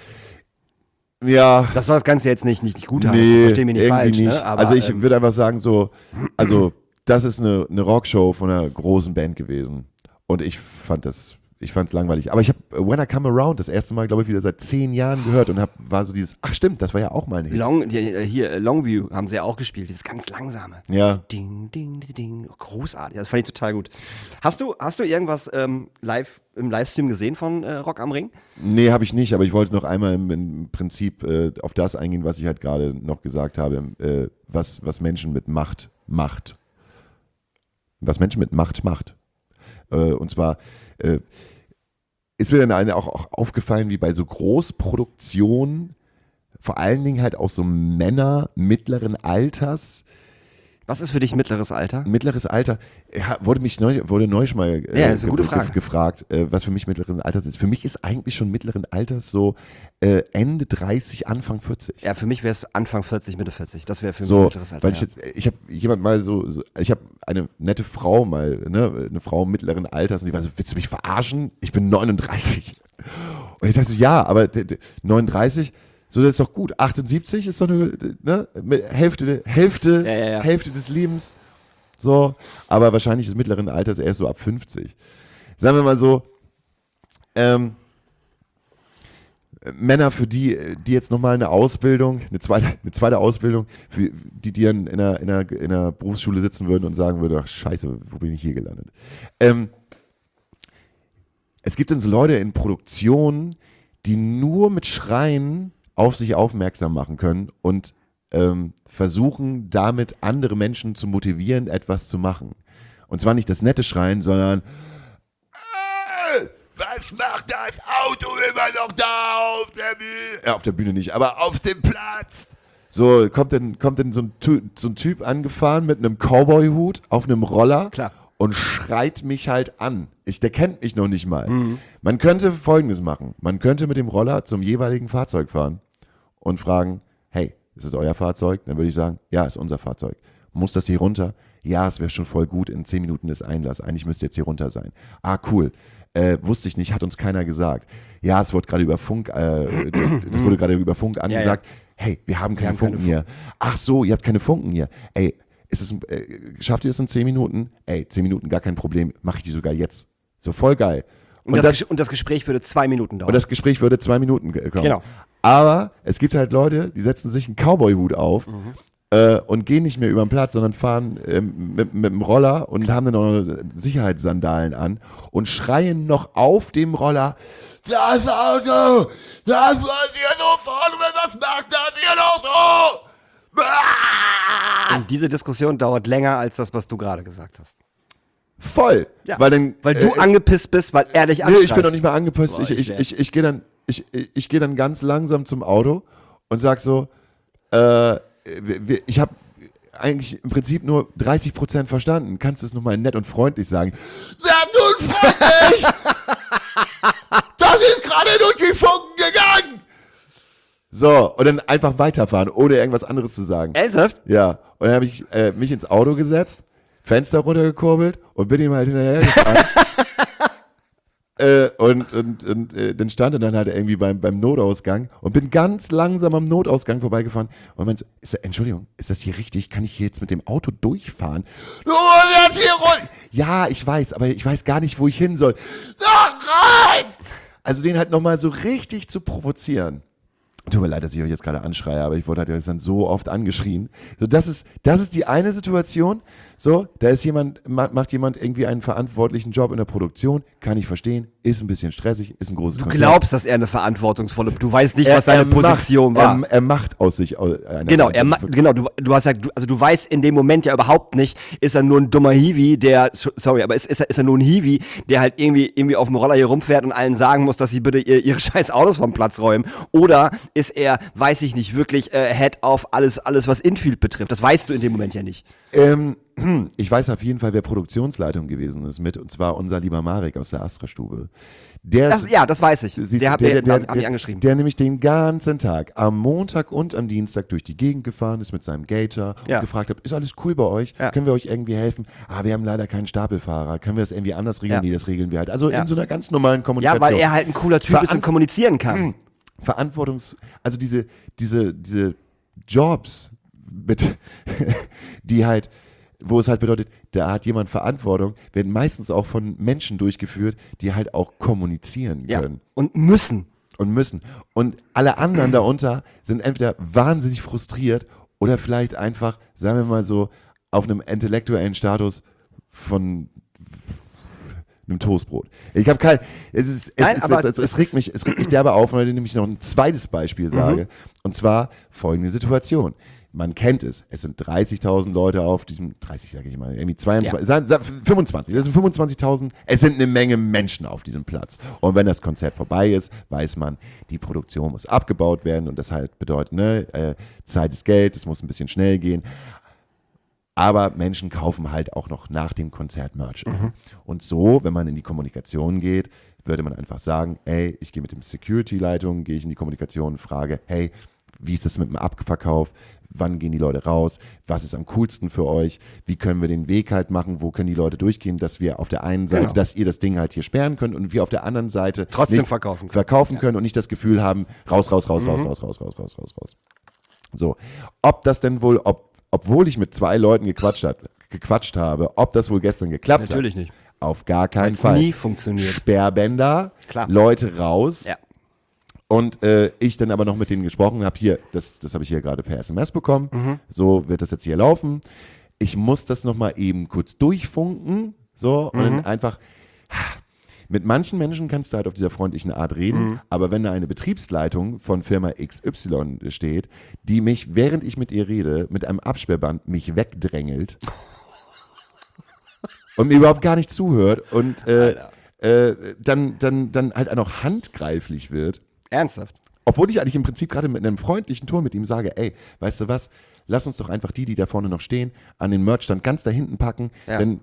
Ja, Das soll das Ganze jetzt nicht, nicht, nicht gut heißen, nee, versteh mich nicht irgendwie falsch. nicht. Ne? Aber, also ich ähm, würde einfach sagen so, also das ist eine, eine Rockshow von einer großen Band gewesen und ich fand das, ich fand es langweilig. Aber ich habe When I Come Around das erste Mal, glaube ich, wieder seit zehn Jahren gehört und hab, war so dieses, ach stimmt, das war ja auch mal ein Hit. Long, die, hier, äh, Longview haben sie ja auch gespielt, dieses ganz langsame. Ja. Ding, ding, ding, ding. Oh, großartig, das fand ich total gut. Hast du, hast du irgendwas ähm, live im Livestream gesehen von äh, Rock am Ring? Nee, habe ich nicht, aber ich wollte noch einmal im, im Prinzip äh, auf das eingehen, was ich halt gerade noch gesagt habe, äh, was, was Menschen mit Macht macht. Was Menschen mit Macht macht. Äh, und zwar äh, ist mir dann eine auch, auch aufgefallen, wie bei so Großproduktionen, vor allen Dingen halt auch so Männer mittleren Alters, Was ist für dich mittleres Alter? mittleres Alter, ja, wurde mich neu, wurde neulich mal äh, Ja, ist eine gute ge- Frage. gefragt, äh, was für mich mittleren Alters ist. Für mich ist eigentlich schon mittleren Alters so äh, Ende dreißig, Anfang vierzig. Ja, für mich wäre es Anfang vierzig, Mitte vierzig. Das wäre für mich So, mittleres Alter. weil ich ja. jetzt, ich habe jemand mal so, so ich habe eine nette Frau mal, ne, eine Frau mittleren Alters und die war so, willst du mich verarschen? Ich bin neununddreißig. Und ich dachte so, ja, aber d- d- neununddreißig, so das ist doch gut. achtundsiebzig ist so eine, ne, mit Hälfte, Hälfte, Ja, ja, ja. Hälfte des Lebens. So, aber wahrscheinlich ist mittleren Alters erst so ab fünfzig. Sagen wir mal so, ähm, Männer, für die, die jetzt nochmal eine Ausbildung, eine zweite, eine zweite Ausbildung, für die, die dann in einer, in, einer, in einer Berufsschule sitzen würden und sagen würden, ach scheiße, wo bin ich hier gelandet? Ähm, es gibt dann so Leute in Produktionen, die nur mit Schreien auf sich aufmerksam machen können und ähm, versuchen damit andere Menschen zu motivieren, etwas zu machen. Und zwar nicht das nette Schreien, sondern "Äh, was macht das Auto immer noch da auf der Bühne? Ja, auf der Bühne nicht, aber auf dem Platz. So, kommt dann, kommt dann so, ein, Tu- so ein Typ angefahren mit einem Cowboy-Hut auf einem Roller Klar. und schreit mich halt an. Ich, der kennt mich noch nicht mal. Man könnte Folgendes machen. Man könnte mit dem Roller zum jeweiligen Fahrzeug fahren und fragen, hey, ist das euer Fahrzeug? Dann würde ich sagen, ja, ist unser Fahrzeug. Muss das hier runter? Ja, es wäre schon voll gut. In zehn Minuten ist Einlass. Eigentlich müsste jetzt hier runter sein. Ah, cool. Äh, wusste ich nicht, hat uns keiner gesagt. Ja, es wurde gerade über Funk, äh, das wurde gerade über Funk angesagt. Hey, wir haben keine haben keine Funken hier. Ach so, ihr habt keine Funken hier. Ey, ist es, äh, schafft ihr das in zehn Minuten? Ey, zehn Minuten, gar kein Problem. Mache ich die sogar jetzt. So voll geil. Und, das, Ges- und das Gespräch würde zwei Minuten dauern. Und das Gespräch würde zwei Minuten ge- kommen. Genau. Aber es gibt halt Leute, die setzen sich einen Cowboy-Hut auf äh, und gehen nicht mehr über den Platz, sondern fahren ähm, mit, mit dem Roller und haben dann auch noch Sicherheitssandalen an und schreien noch auf dem Roller, das Auto, das wollt ihr so fahren, was macht das hier noch so? Ah! und diese Diskussion dauert länger als das, was du gerade gesagt hast. Voll. Ja. Weil, dann, Weil du äh, angepisst bist, weil er dich Nee, anschreit. ich bin noch nicht mal angepasst. Boah, Ich, ich ich, wär- ich, ich gehe dann, ich, ich, ich geh dann ganz langsam zum Auto und sag so, äh, wir- wir- ich habe eigentlich im Prinzip nur dreißig Prozent verstanden. Kannst du es nochmal nett und freundlich sagen? Sag nun freundlich! Das ist gerade durch die Funken gegangen! So, und dann einfach weiterfahren, ohne irgendwas anderes zu sagen. Ernsthaft? Ja, und dann habe ich äh, mich ins Auto gesetzt, Fenster runtergekurbelt und bin ihm halt hinterher gefahren. äh, und und, und äh, dann stand er dann halt irgendwie beim, beim Notausgang und bin ganz langsam am Notausgang vorbeigefahren und meinte, so, ist, Entschuldigung, ist das hier richtig? Kann ich hier jetzt mit dem Auto durchfahren? Du musst jetzt hier runter! Ja, ich weiß, aber ich weiß gar nicht, wo ich hin soll. Sag rein! Also den halt nochmal so richtig zu provozieren. Tut mir leid, dass ich euch jetzt gerade anschreie, aber ich wurde halt jetzt dann so oft angeschrien. So, das ist, das ist die eine Situation. So, da ist jemand, macht jemand irgendwie einen verantwortlichen Job in der Produktion, kann ich verstehen, ist ein bisschen stressig, ist ein großes Du Konzert. glaubst, dass er eine verantwortungsvolle, du weißt nicht, Er- was seine er Position macht, war. Er, er macht aus sich au- eine Genau, er ma verantwortliche- genau, du, du hast ja, du, also du weißt in dem Moment ja überhaupt nicht, ist er nur ein dummer Hiwi, der, so- sorry, aber ist, ist, er, ist er nur ein Hiwi, der halt irgendwie, irgendwie auf dem Roller hier rumfährt und allen sagen muss, dass sie bitte ihr, ihre scheiß Autos vom Platz räumen, oder ist er, weiß ich nicht, wirklich äh, Head auf alles, alles, was Infield betrifft, das weißt du in dem Moment ja nicht. Ähm, ich weiß auf jeden Fall, wer Produktionsleitung gewesen ist mit, und zwar unser lieber Marek aus der Astra-Stube. Der Das, ist- ja, das weiß ich. Siehst der du, hat der, mir, der, hab der, mich angeschrieben. Der nämlich den ganzen Tag am Montag und am Dienstag durch die Gegend gefahren ist mit seinem Gator Ja. und gefragt hat, ist alles cool bei euch? Ja. Können wir euch irgendwie helfen? Ah, wir haben leider keinen Stapelfahrer. Können wir das irgendwie anders regeln? Ja. Nee, das regeln wir halt. Also Ja. in so einer ganz normalen Kommunikation. Ja, weil er halt ein cooler Typ ist und Veran- kommunizieren kann. Verantwortungs... Also diese, diese, diese Jobs, mit, die halt... Wo es halt bedeutet, da hat jemand Verantwortung, werden meistens auch von Menschen durchgeführt, die halt auch kommunizieren Ja. können. Und müssen. Und müssen. Und alle anderen darunter sind entweder wahnsinnig frustriert oder vielleicht einfach, sagen wir mal so, auf einem intellektuellen Status von einem Toastbrot. Ich habe kein, es ist, es, Nein, ist, aber es, es, es regt ist- mich, es regt mich derbe auf, weil ich nämlich noch ein zweites Beispiel sage. Und zwar folgende Situation. Man kennt es. Es sind dreißigtausend Leute auf diesem, dreißig sage ich mal, irgendwie zweiundzwanzig, sagen- sagen fünfundzwanzig, das sind fünfundzwanzigtausend. Es sind eine Menge Menschen auf diesem Platz. Und wenn das Konzert vorbei ist, weiß man, die Produktion muss abgebaut werden und das halt bedeutet, ne, äh, Zeit ist Geld, es muss ein bisschen schnell gehen. Aber Menschen kaufen halt auch noch nach dem Konzert Merch. Mhm. Und so, wenn man in die Kommunikation geht, würde man einfach sagen, ey, ich gehe mit dem Security-Leitung, gehe ich in die Kommunikation und frage, hey, wie ist das mit dem Abverkauf? Wann gehen die Leute raus? Was ist am coolsten für euch? Wie können wir den Weg halt machen? Wo können die Leute durchgehen, dass wir auf der einen Seite, Genau. dass ihr das Ding halt hier sperren könnt und wir auf der anderen Seite Trotzdem nicht verkaufen können. verkaufen können und nicht das Gefühl haben, raus, raus, raus, Mhm. raus, raus, raus, raus, raus, raus, raus. So, ob das denn wohl, ob, obwohl ich mit zwei Leuten gequatscht, hat, gequatscht habe, ob das wohl gestern geklappt hat? Natürlich nicht. Auf gar keinen Weil's Fall. nie funktioniert. Sperrbänder, Klar. Leute raus. Ja. Und äh, ich dann aber noch mit denen gesprochen habe, hier, das, das habe ich hier gerade per S M S bekommen, Mhm. so wird das jetzt hier laufen. Ich muss das nochmal eben kurz durchfunken, so, und Mhm. dann einfach, mit manchen Menschen kannst du halt auf dieser freundlichen Art reden, Mhm. aber wenn da eine Betriebsleitung von Firma X Y steht, die mich, während ich mit ihr rede, mit einem Absperrband mich wegdrängelt und mir überhaupt gar nicht zuhört und äh, äh, dann, dann, dann halt auch noch handgreiflich wird, Ernsthaft. obwohl ich eigentlich im Prinzip gerade mit einem freundlichen Ton mit ihm sage, ey, weißt du was, lass uns doch einfach die, die da vorne noch stehen, an den Merchstand ganz da hinten packen, Ja. denn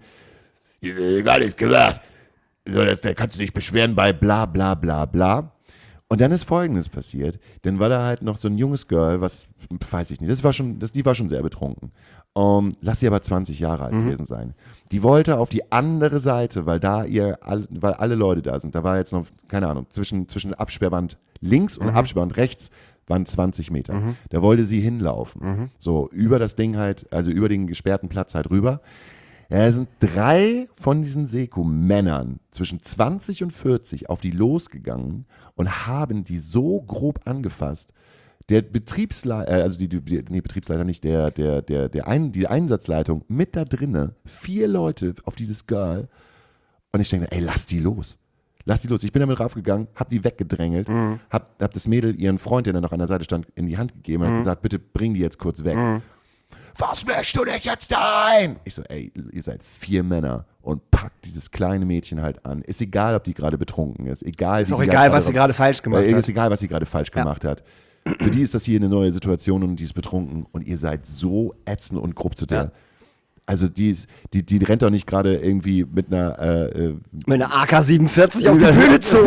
äh, gar nichts gemacht. So, das, da kannst du dich beschweren bei bla bla bla bla. Und dann ist Folgendes passiert, dann war da halt noch so ein junges Girl, was, weiß ich nicht, das war schon, das, die war schon sehr betrunken. Um, lass sie aber zwanzig Jahre alt gewesen sein. Die wollte auf die andere Seite, weil da ihr, all, weil alle Leute da sind, da war jetzt noch, keine Ahnung, zwischen, zwischen Absperrband links und Absperrband rechts waren zwanzig Meter. Da wollte sie hinlaufen. So, über das Ding halt, also über den gesperrten Platz halt rüber. Ja, es sind drei von diesen Seko-Männern zwischen zwanzig und vierzig auf die losgegangen und haben die so grob angefasst. Der Betriebsleiter, äh, also die, die, die nee, Betriebsleiter nicht, der, der, der, der ein, die Einsatzleitung mit da drinne, vier Leute auf dieses Girl. Und ich denke, ey, lass die los. Lass die los. Ich bin damit raufgegangen, hab die weggedrängelt, Mhm. hab, hab das Mädel, ihren Freund, der dann noch an der Seite stand, in die Hand gegeben und hab gesagt, bitte bring die jetzt kurz weg. Mhm. Was mischst du dich jetzt da ein? Ich so, ey, ihr seid vier Männer und packt dieses kleine Mädchen halt an. Ist egal, ob die gerade betrunken ist. Egal, Ist wie auch die egal, halt was sie gerade falsch gemacht äh, hat. Ist egal, was sie gerade falsch Ja. gemacht hat. Für die ist das hier eine neue Situation und die ist betrunken und ihr seid so ätzend und grob zu der. Ja. Also die, ist, die, die rennt doch nicht gerade irgendwie mit einer äh, äh, Mit einer A K siebenundvierzig auf die Bühne zu.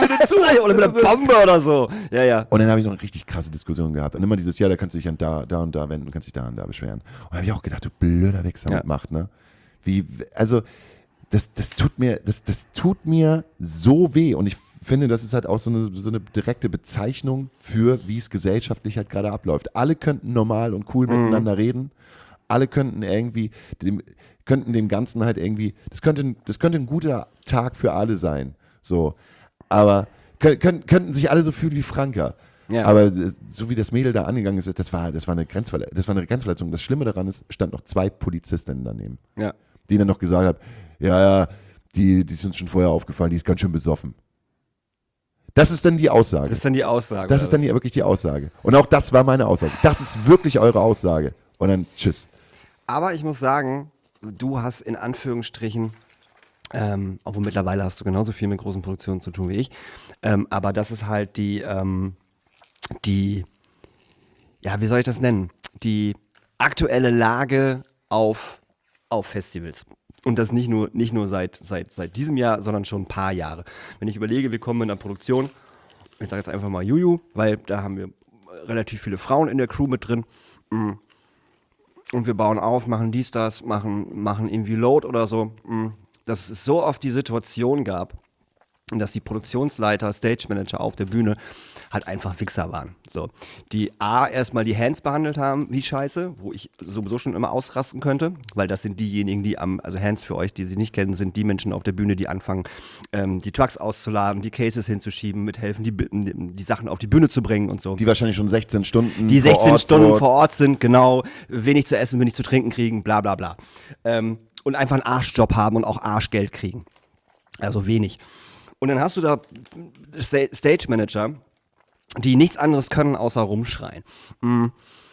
Oder mit einer Bombe oder so. Ja, ja. Und dann habe ich noch eine richtig krasse Diskussion gehabt. Und immer dieses, ja, da kannst du dich an da, da und da wenden, kannst dich da und da beschweren. Und da habe ich auch gedacht, du blöder Wichser Ja. mit Macht, ne? Wie, also, das, das tut mir, das, das tut mir so weh. Und ich finde, das ist halt auch so eine, so eine direkte Bezeichnung für, wie es gesellschaftlich halt gerade abläuft. Alle könnten normal und cool miteinander reden. Alle könnten irgendwie, dem, könnten dem Ganzen halt irgendwie, das könnte, das könnte ein guter Tag für alle sein. So. Aber können, können, könnten sich alle so fühlen wie Franka. Ja. Aber äh, so wie das Mädel da angegangen ist, das war, das war eine Grenzverle- das war eine Grenzverletzung. Das Schlimme daran ist, stand noch zwei Polizistinnen daneben, Ja. die dann noch gesagt haben, ja, ja, die, die ist uns schon vorher aufgefallen, die ist ganz schön besoffen. Das ist dann die Aussage. Das ist dann die Aussage. Das ist dann die, wirklich die Aussage. Und auch das war meine Aussage. Das ist wirklich eure Aussage. Und dann tschüss. Aber ich muss sagen, du hast in Anführungsstrichen, ähm, obwohl mittlerweile hast du genauso viel mit großen Produktionen zu tun wie ich, ähm, aber das ist halt die, ähm, die, ja, wie soll ich das nennen? Die aktuelle Lage auf, auf Festivals. Und das nicht nur, nicht nur seit, seit, seit diesem Jahr, sondern schon ein paar Jahre. Wenn ich überlege, wir kommen in einer Produktion, ich sage jetzt einfach mal Juju, weil da haben wir relativ viele Frauen in der Crew mit drin. Und wir bauen auf, machen dies, das, machen, machen irgendwie Load oder so. Dass es so oft die Situation gab, dass die Produktionsleiter, Stage Manager auf der Bühne halt einfach Wichser waren. So, die A, erstmal die Hands behandelt haben, wie scheiße, wo ich sowieso schon immer ausrasten könnte, weil das sind diejenigen, die am, also Hands für euch, die sie nicht kennen, sind die Menschen auf der Bühne, die anfangen, ähm, die Trucks auszuladen, die Cases hinzuschieben, mithelfen, die, die, die Sachen auf die Bühne zu bringen und so. Die wahrscheinlich schon sechzehn Stunden Die vor sechzehn Ort Stunden vor- vor Ort sind, genau, wenig zu essen, wenig zu trinken kriegen, bla bla bla. Ähm, und einfach einen Arschjob haben und auch Arschgeld kriegen. Also wenig. Und dann hast du da Sta- Stage Manager, die nichts anderes können, außer rumschreien. Mm.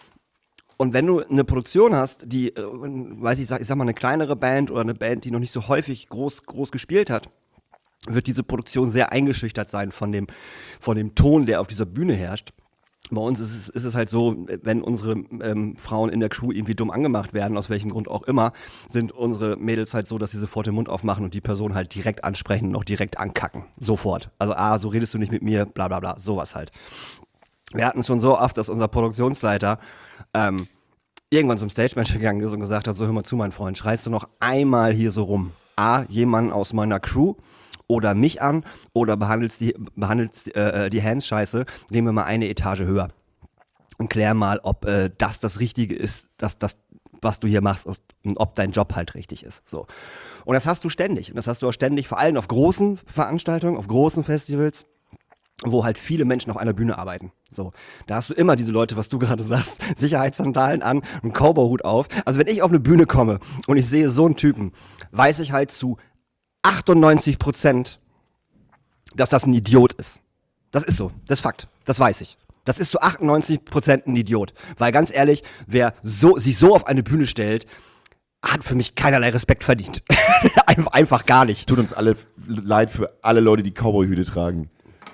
Und wenn du eine Produktion hast, die, äh, weiß ich, sag, ich sag mal, eine kleinere Band oder eine Band, die noch nicht so häufig groß, groß gespielt hat, wird diese Produktion sehr eingeschüchtert sein von dem, von dem Ton, der auf dieser Bühne herrscht. Bei uns ist es, ist es halt so, wenn unsere ähm, Frauen in der Crew irgendwie dumm angemacht werden, aus welchem Grund auch immer, sind unsere Mädels halt so, dass sie sofort den Mund aufmachen und die Person halt direkt ansprechen und auch direkt ankacken. Sofort. Also, ah, so redest du nicht mit mir, bla bla bla, sowas halt. Wir hatten es schon so oft, dass unser Produktionsleiter ähm, irgendwann zum Stage Manager gegangen ist und gesagt hat, so hör mal zu, mein Freund, schreist du noch einmal hier so rum. A, jemanden aus meiner Crew oder mich an oder behandelst die, behandelst, äh, die Hands scheiße, nehmen wir mal eine Etage höher und klär mal, ob äh, das das Richtige ist, dass das, was du hier machst und ob dein Job halt richtig ist. So. Und das hast du ständig. Und das hast du auch ständig, vor allem auf großen Veranstaltungen, auf großen Festivals, wo halt viele Menschen auf einer Bühne arbeiten. So, da hast du immer diese Leute, was du gerade sagst, Sicherheitssandalen an, einen Cowboyhut auf. Also wenn ich auf eine Bühne komme und ich sehe so einen Typen, weiß ich halt zu achtundneunzig Prozent, dass das ein Idiot ist. Das ist so, das ist Fakt, das weiß ich. Das ist zu achtundneunzig Prozent ein Idiot. Weil ganz ehrlich, wer so, sich so auf eine Bühne stellt, hat für mich keinerlei Respekt verdient. Einfach, einfach gar nicht. Tut uns alle leid für alle Leute, die Cowboyhüte tragen.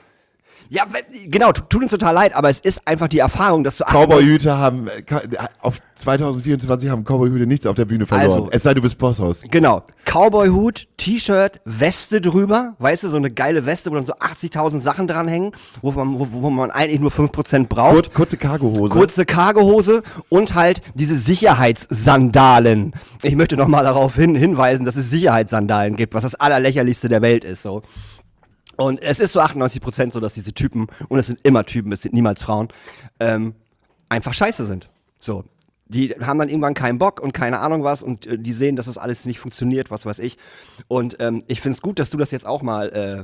Ja, we- genau, tu- tut uns total leid, aber es ist einfach die Erfahrung, dass du Cowboyhüte haben, äh, ka- auf zwanzig vierundzwanzig haben Cowboyhüte nichts auf der Bühne verloren. Also- es sei du bist Bosshaus. Genau, Cowboy-Hut, T-Shirt, Weste drüber, weißt du, so eine geile Weste, wo dann so achtzigtausend Sachen dranhängen, wo man, wo, wo man eigentlich nur fünf Prozent braucht. Kur kurze Cargohose. Kurze Cargohose und halt diese Sicherheitssandalen. Ich möchte nochmal darauf hin, hinweisen, dass es Sicherheitssandalen gibt, was das allerlächerlichste der Welt ist, so. Und es ist so achtundneunzig Prozent so, dass diese Typen, und es sind immer Typen, es sind niemals Frauen, ähm, einfach scheiße sind. So. Die haben dann irgendwann keinen Bock und keine Ahnung was und äh, die sehen, dass das alles nicht funktioniert, was weiß ich. Und ähm, ich find's gut, dass du das jetzt auch mal äh,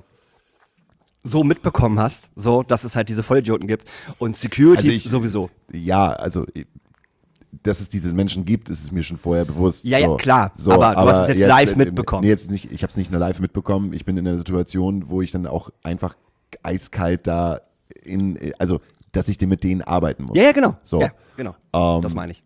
so mitbekommen hast, so, dass es halt diese Vollidioten gibt. Und Security Also ich- sowieso. Ja, also, ich- dass es diese Menschen gibt, ist es mir schon vorher bewusst. Ja, ja, so. klar. So, Aber du hast es jetzt live äh, mitbekommen. Nee, jetzt nicht, ich habe es nicht nur live mitbekommen. Ich bin in einer Situation, wo ich dann auch einfach eiskalt da in, also, dass ich mit denen arbeiten muss. Ja, ja, genau. So. Ja, genau. Ähm, das meine ich.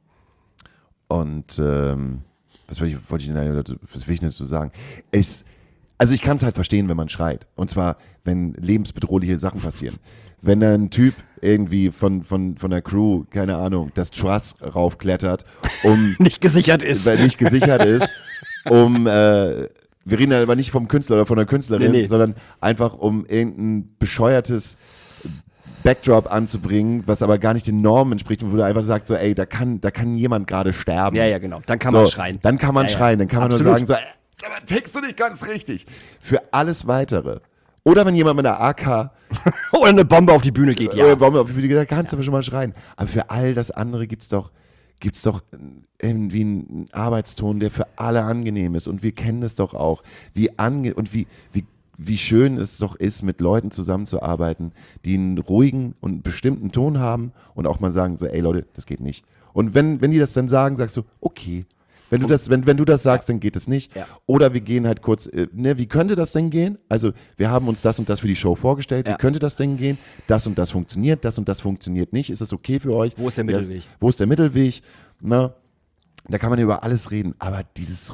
Und ähm, was wollte ich, wollte ich denn, was will ich denn dazu sagen? Es, also ich kann es halt verstehen, wenn man schreit. Und zwar, wenn lebensbedrohliche Sachen passieren. Wenn da ein Typ irgendwie von, von, von der Crew, keine Ahnung, das Truss raufklettert, um Nicht gesichert ist. weil nicht gesichert ist, um, äh, wir reden aber nicht vom Künstler oder von der Künstlerin, Nee, nee. sondern einfach um irgendein bescheuertes Backdrop anzubringen, was aber gar nicht den Normen entspricht und wo du einfach sagst, so, ey, da kann, da kann jemand gerade sterben. Ja, ja, genau. Dann kann so, man schreien. Dann kann man Ja, ja. schreien, dann kann man Absolut. nur sagen, so, ey, aber tickst du nicht ganz richtig. Für alles Weitere. Oder wenn jemand mit einer A K Oder eine Bombe auf die Bühne geht, ja. oder Bombe auf die Bühne geht, da kannst du aber schon mal schreien. Aber für all das andere gibt's doch, gibt's doch irgendwie einen Arbeitston, der für alle angenehm ist. Und wir kennen das doch auch. Wie ange und wie, wie wie schön es doch ist, mit Leuten zusammenzuarbeiten, die einen ruhigen und bestimmten Ton haben und auch mal sagen so, ey Leute, das geht nicht. Und wenn, wenn die das dann sagen, sagst du, okay. Wenn du das, wenn, wenn du das sagst, dann geht es nicht. Ja. Oder wir gehen halt kurz, äh, ne, wie könnte das denn gehen? Also wir haben uns das und das für die Show vorgestellt. Ja. Wie könnte das denn gehen? Das und das funktioniert, das und das funktioniert nicht. Ist das okay für euch? Wo ist der Mittelweg? Das, wo ist der Mittelweg? Na, da kann man über alles reden. Aber dieses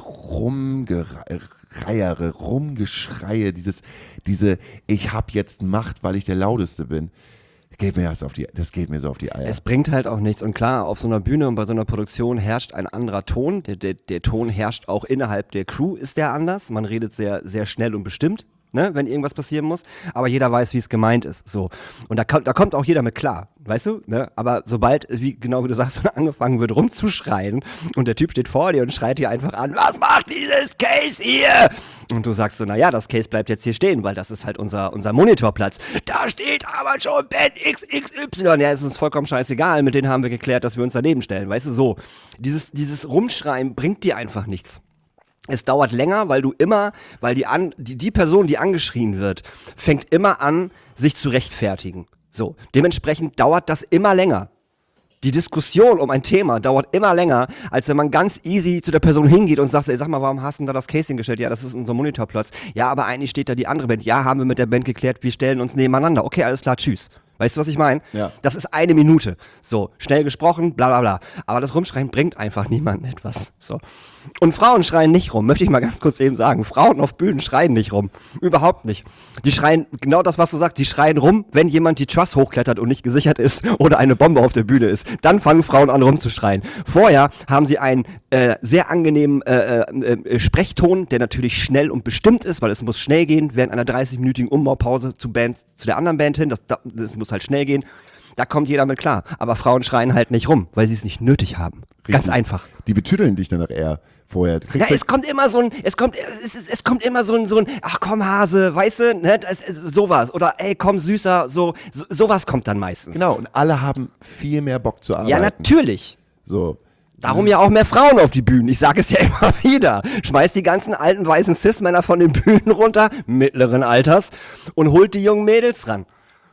Rumgereiere, Rumgeschreie, dieses, diese, ich habe jetzt Macht, weil ich der Lauteste bin. Geht mir das, auf die, das geht mir so auf die Eier. Es bringt halt auch nichts. Und klar, auf so einer Bühne und bei so einer Produktion herrscht ein anderer Ton. Der, der, der Ton herrscht auch innerhalb der Crew, ist der anders. Man redet sehr, sehr schnell und bestimmt, ne, wenn irgendwas passieren muss. Aber jeder weiß, wie es gemeint ist. So. Und da, da kommt auch jeder mit klar, weißt du? Ne? Aber sobald, wie, genau wie du sagst, angefangen wird rumzuschreien und der Typ steht vor dir und schreit dir einfach an, was macht dieses Case hier? Und du sagst so, naja, das Case bleibt jetzt hier stehen, weil das ist halt unser, unser Monitorplatz. Da steht aber schon Band X X Y. Ja, es ist uns vollkommen scheißegal, mit denen haben wir geklärt, dass wir uns daneben stellen, weißt du, so. Dieses, dieses Rumschreien bringt dir einfach nichts. Es dauert länger, weil du immer, weil die, an, die, die Person, die angeschrien wird, fängt immer an, sich zu rechtfertigen. So, dementsprechend dauert das immer länger. Die Diskussion um ein Thema dauert immer länger, als wenn man ganz easy zu der Person hingeht und sagt, ey, sag mal, warum hast du denn da das Casing gestellt? Ja, das ist unser Monitorplatz. Ja, aber eigentlich steht da die andere Band. Ja, haben wir mit der Band geklärt, wir stellen uns nebeneinander. Okay, alles klar, tschüss. Weißt du, was ich meine? Ja. Das ist eine Minute. So, schnell gesprochen, bla bla bla. Aber das Rumschreien bringt einfach niemandem etwas. So. Und Frauen schreien nicht rum, möchte ich mal ganz kurz eben sagen. Frauen auf Bühnen schreien nicht rum. Überhaupt nicht. Die schreien, genau das, was du sagst, die schreien rum, wenn jemand die Truss hochklettert und nicht gesichert ist oder eine Bombe auf der Bühne ist. Dann fangen Frauen an rumzuschreien. Vorher haben sie einen äh, sehr angenehmen äh, äh, Sprechton, der natürlich schnell und bestimmt ist, weil es muss schnell gehen, während einer dreißigminütigen Umbaupause zu, Band, zu der anderen Band hin. Das, das muss halt schnell gehen. Da kommt jeder mit klar. Aber Frauen schreien halt nicht rum, weil sie es nicht nötig haben. Ganz Richtig. einfach. Die betüdeln dich dann auch eher vorher. Du kriegst Ja, es kommt immer so ein, es kommt, es, es, es kommt immer so ein, so ein, ach komm Hase, weißt du, ne, das, es, sowas. Oder ey, komm Süßer, so, so, sowas kommt dann meistens. genau, und alle haben viel mehr Bock zu arbeiten. Ja, natürlich. So. Darum ja auch mehr Frauen auf die Bühnen. Ich sage es ja immer wieder. Schmeißt die ganzen alten weißen Cis-Männer von den Bühnen runter, mittleren Alters, und holt die jungen Mädels ran.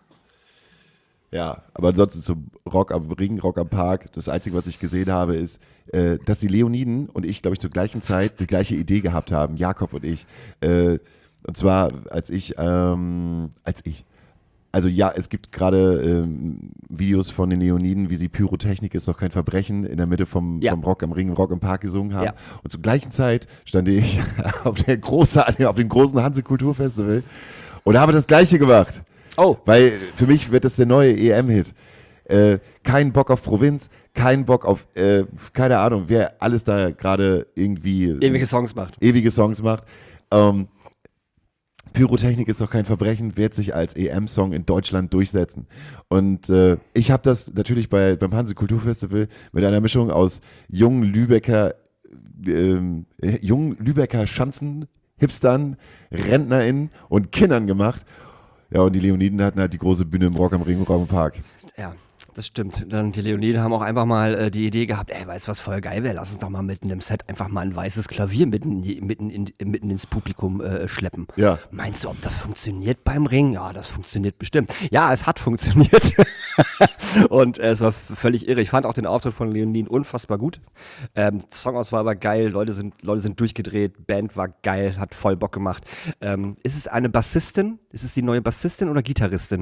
Ja, aber ansonsten zum Rock am Ring, Rock am Park, das Einzige, was ich gesehen habe, ist, äh, dass die Leoniden und ich, glaube ich, zur gleichen Zeit die gleiche Idee gehabt haben, Jakob und ich. Äh, und zwar, als ich, ähm, als ich, also ja, es gibt gerade ähm, Videos von den Leoniden, wie sie Pyrotechnik ist doch kein Verbrechen in der Mitte vom, Ja. vom Rock am Ring, Rock am Park gesungen haben. Ja. Und zur gleichen Zeit stand ich auf, der große, auf dem großen Hanse Kulturfestival und habe das Gleiche gemacht. Oh. Weil für mich wird das der neue E M-Hit. Äh, kein Bock auf Provinz, kein Bock auf, äh, keine Ahnung, wer alles da gerade irgendwie Ewige Songs macht. ewige Songs macht. Ähm, Pyrotechnik ist doch kein Verbrechen, wird sich als E M-Song in Deutschland durchsetzen. Und äh, ich habe das natürlich bei, beim Hanse Kulturfestival mit einer Mischung aus jungen Lübecker, ähm, äh, jungen Lübecker Schanzen, Hipstern, RentnerInnen und Kindern gemacht. Ja, und die Leoniden hatten halt die große Bühne im Rock am Ring, Rock am Park. Ja, das stimmt. Dann die Leoniden haben auch einfach mal äh, die Idee gehabt, ey, weißt du, was voll geil wäre? Lass uns doch mal mitten im Set einfach mal ein weißes Klavier mitten, mitten, in, mitten ins Publikum äh, schleppen. Ja. Meinst du, ob das funktioniert beim Ring? Ja, das funktioniert bestimmt. Ja, es hat funktioniert. Und äh, es war f- völlig irre. Ich fand auch den Auftritt von Leoniden unfassbar gut. Ähm, Songauswahl war geil, Leute sind, Leute sind durchgedreht, Band war geil, hat voll Bock gemacht. Ähm, ist es eine Bassistin? Ist es die neue Bassistin oder Gitarristin?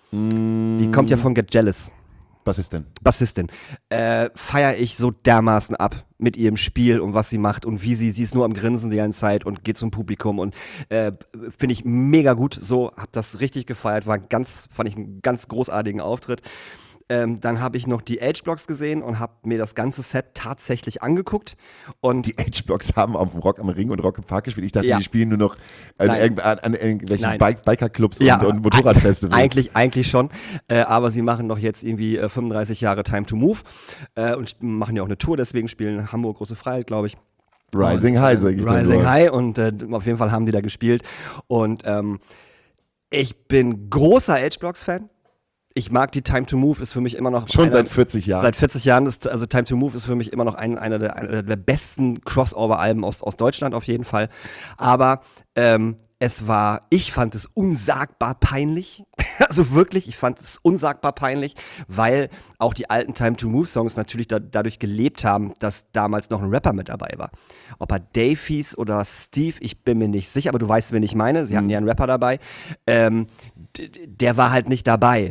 Mm. Die kommt ja von Get Jealous. Was ist denn? Bassistin, äh, feiere ich so dermaßen ab mit ihrem Spiel und was sie macht und wie sie, sie ist nur am Grinsen die ganze Zeit und geht zum Publikum und äh, finde ich mega gut, so, hab das richtig gefeiert, war ganz, fand ich einen ganz großartigen Auftritt. Ähm, dann habe ich noch die H-Blocks gesehen und habe mir das ganze Set tatsächlich angeguckt. Und Die H-Blocks haben auf dem Rock am Ring und Rock im Park gespielt. Ich dachte, Ja. die spielen nur noch an, Nein. irgend- an, an irgendwelchen Nein. Bike- Biker-Clubs Ja, und, und Motorradfestivals. Eigentlich, eigentlich schon, äh, aber sie machen noch jetzt irgendwie äh, fünfunddreißig Jahre Time to Move äh, und sp- machen ja auch eine Tour, deswegen spielen Hamburg Große Freiheit, glaube ich. Rising und, High, äh, sag ich dann Rising nur. High und äh, auf jeden Fall haben die da gespielt und ähm, ich bin großer H-Blocks-Fan. Ich mag die Time to Move, ist für mich immer noch Schon einer, seit vierzig Jahren. Seit vierzig Jahren ist, also Time to Move ist für mich immer noch ein, einer, der, einer der besten Crossover-Alben aus, aus Deutschland auf jeden Fall. Aber ähm, Es war, ich fand es unsagbar peinlich. Also wirklich, ich fand es unsagbar peinlich, weil auch die alten Time-to-Move-Songs natürlich da, dadurch gelebt haben, dass damals noch ein Rapper mit dabei war. Ob er Dave hieß oder Steve, ich bin mir nicht sicher, aber du weißt, wen ich meine. Sie hatten ja einen Rapper dabei. Ähm, d- der war halt nicht dabei.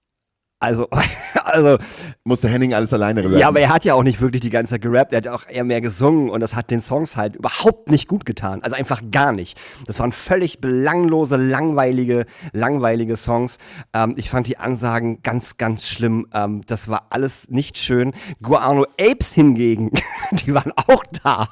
Also, also. Musste Henning alles alleine rappen. Ja, aber er hat ja auch nicht wirklich die ganze Zeit gerappt, er hat auch eher mehr gesungen und das hat den Songs halt überhaupt nicht gut getan. Also einfach gar nicht. Das waren völlig belanglose, langweilige, langweilige Songs. Ähm, ich fand die Ansagen ganz, ganz schlimm. Ähm, das war alles nicht schön. Guano Apes hingegen, die waren auch da.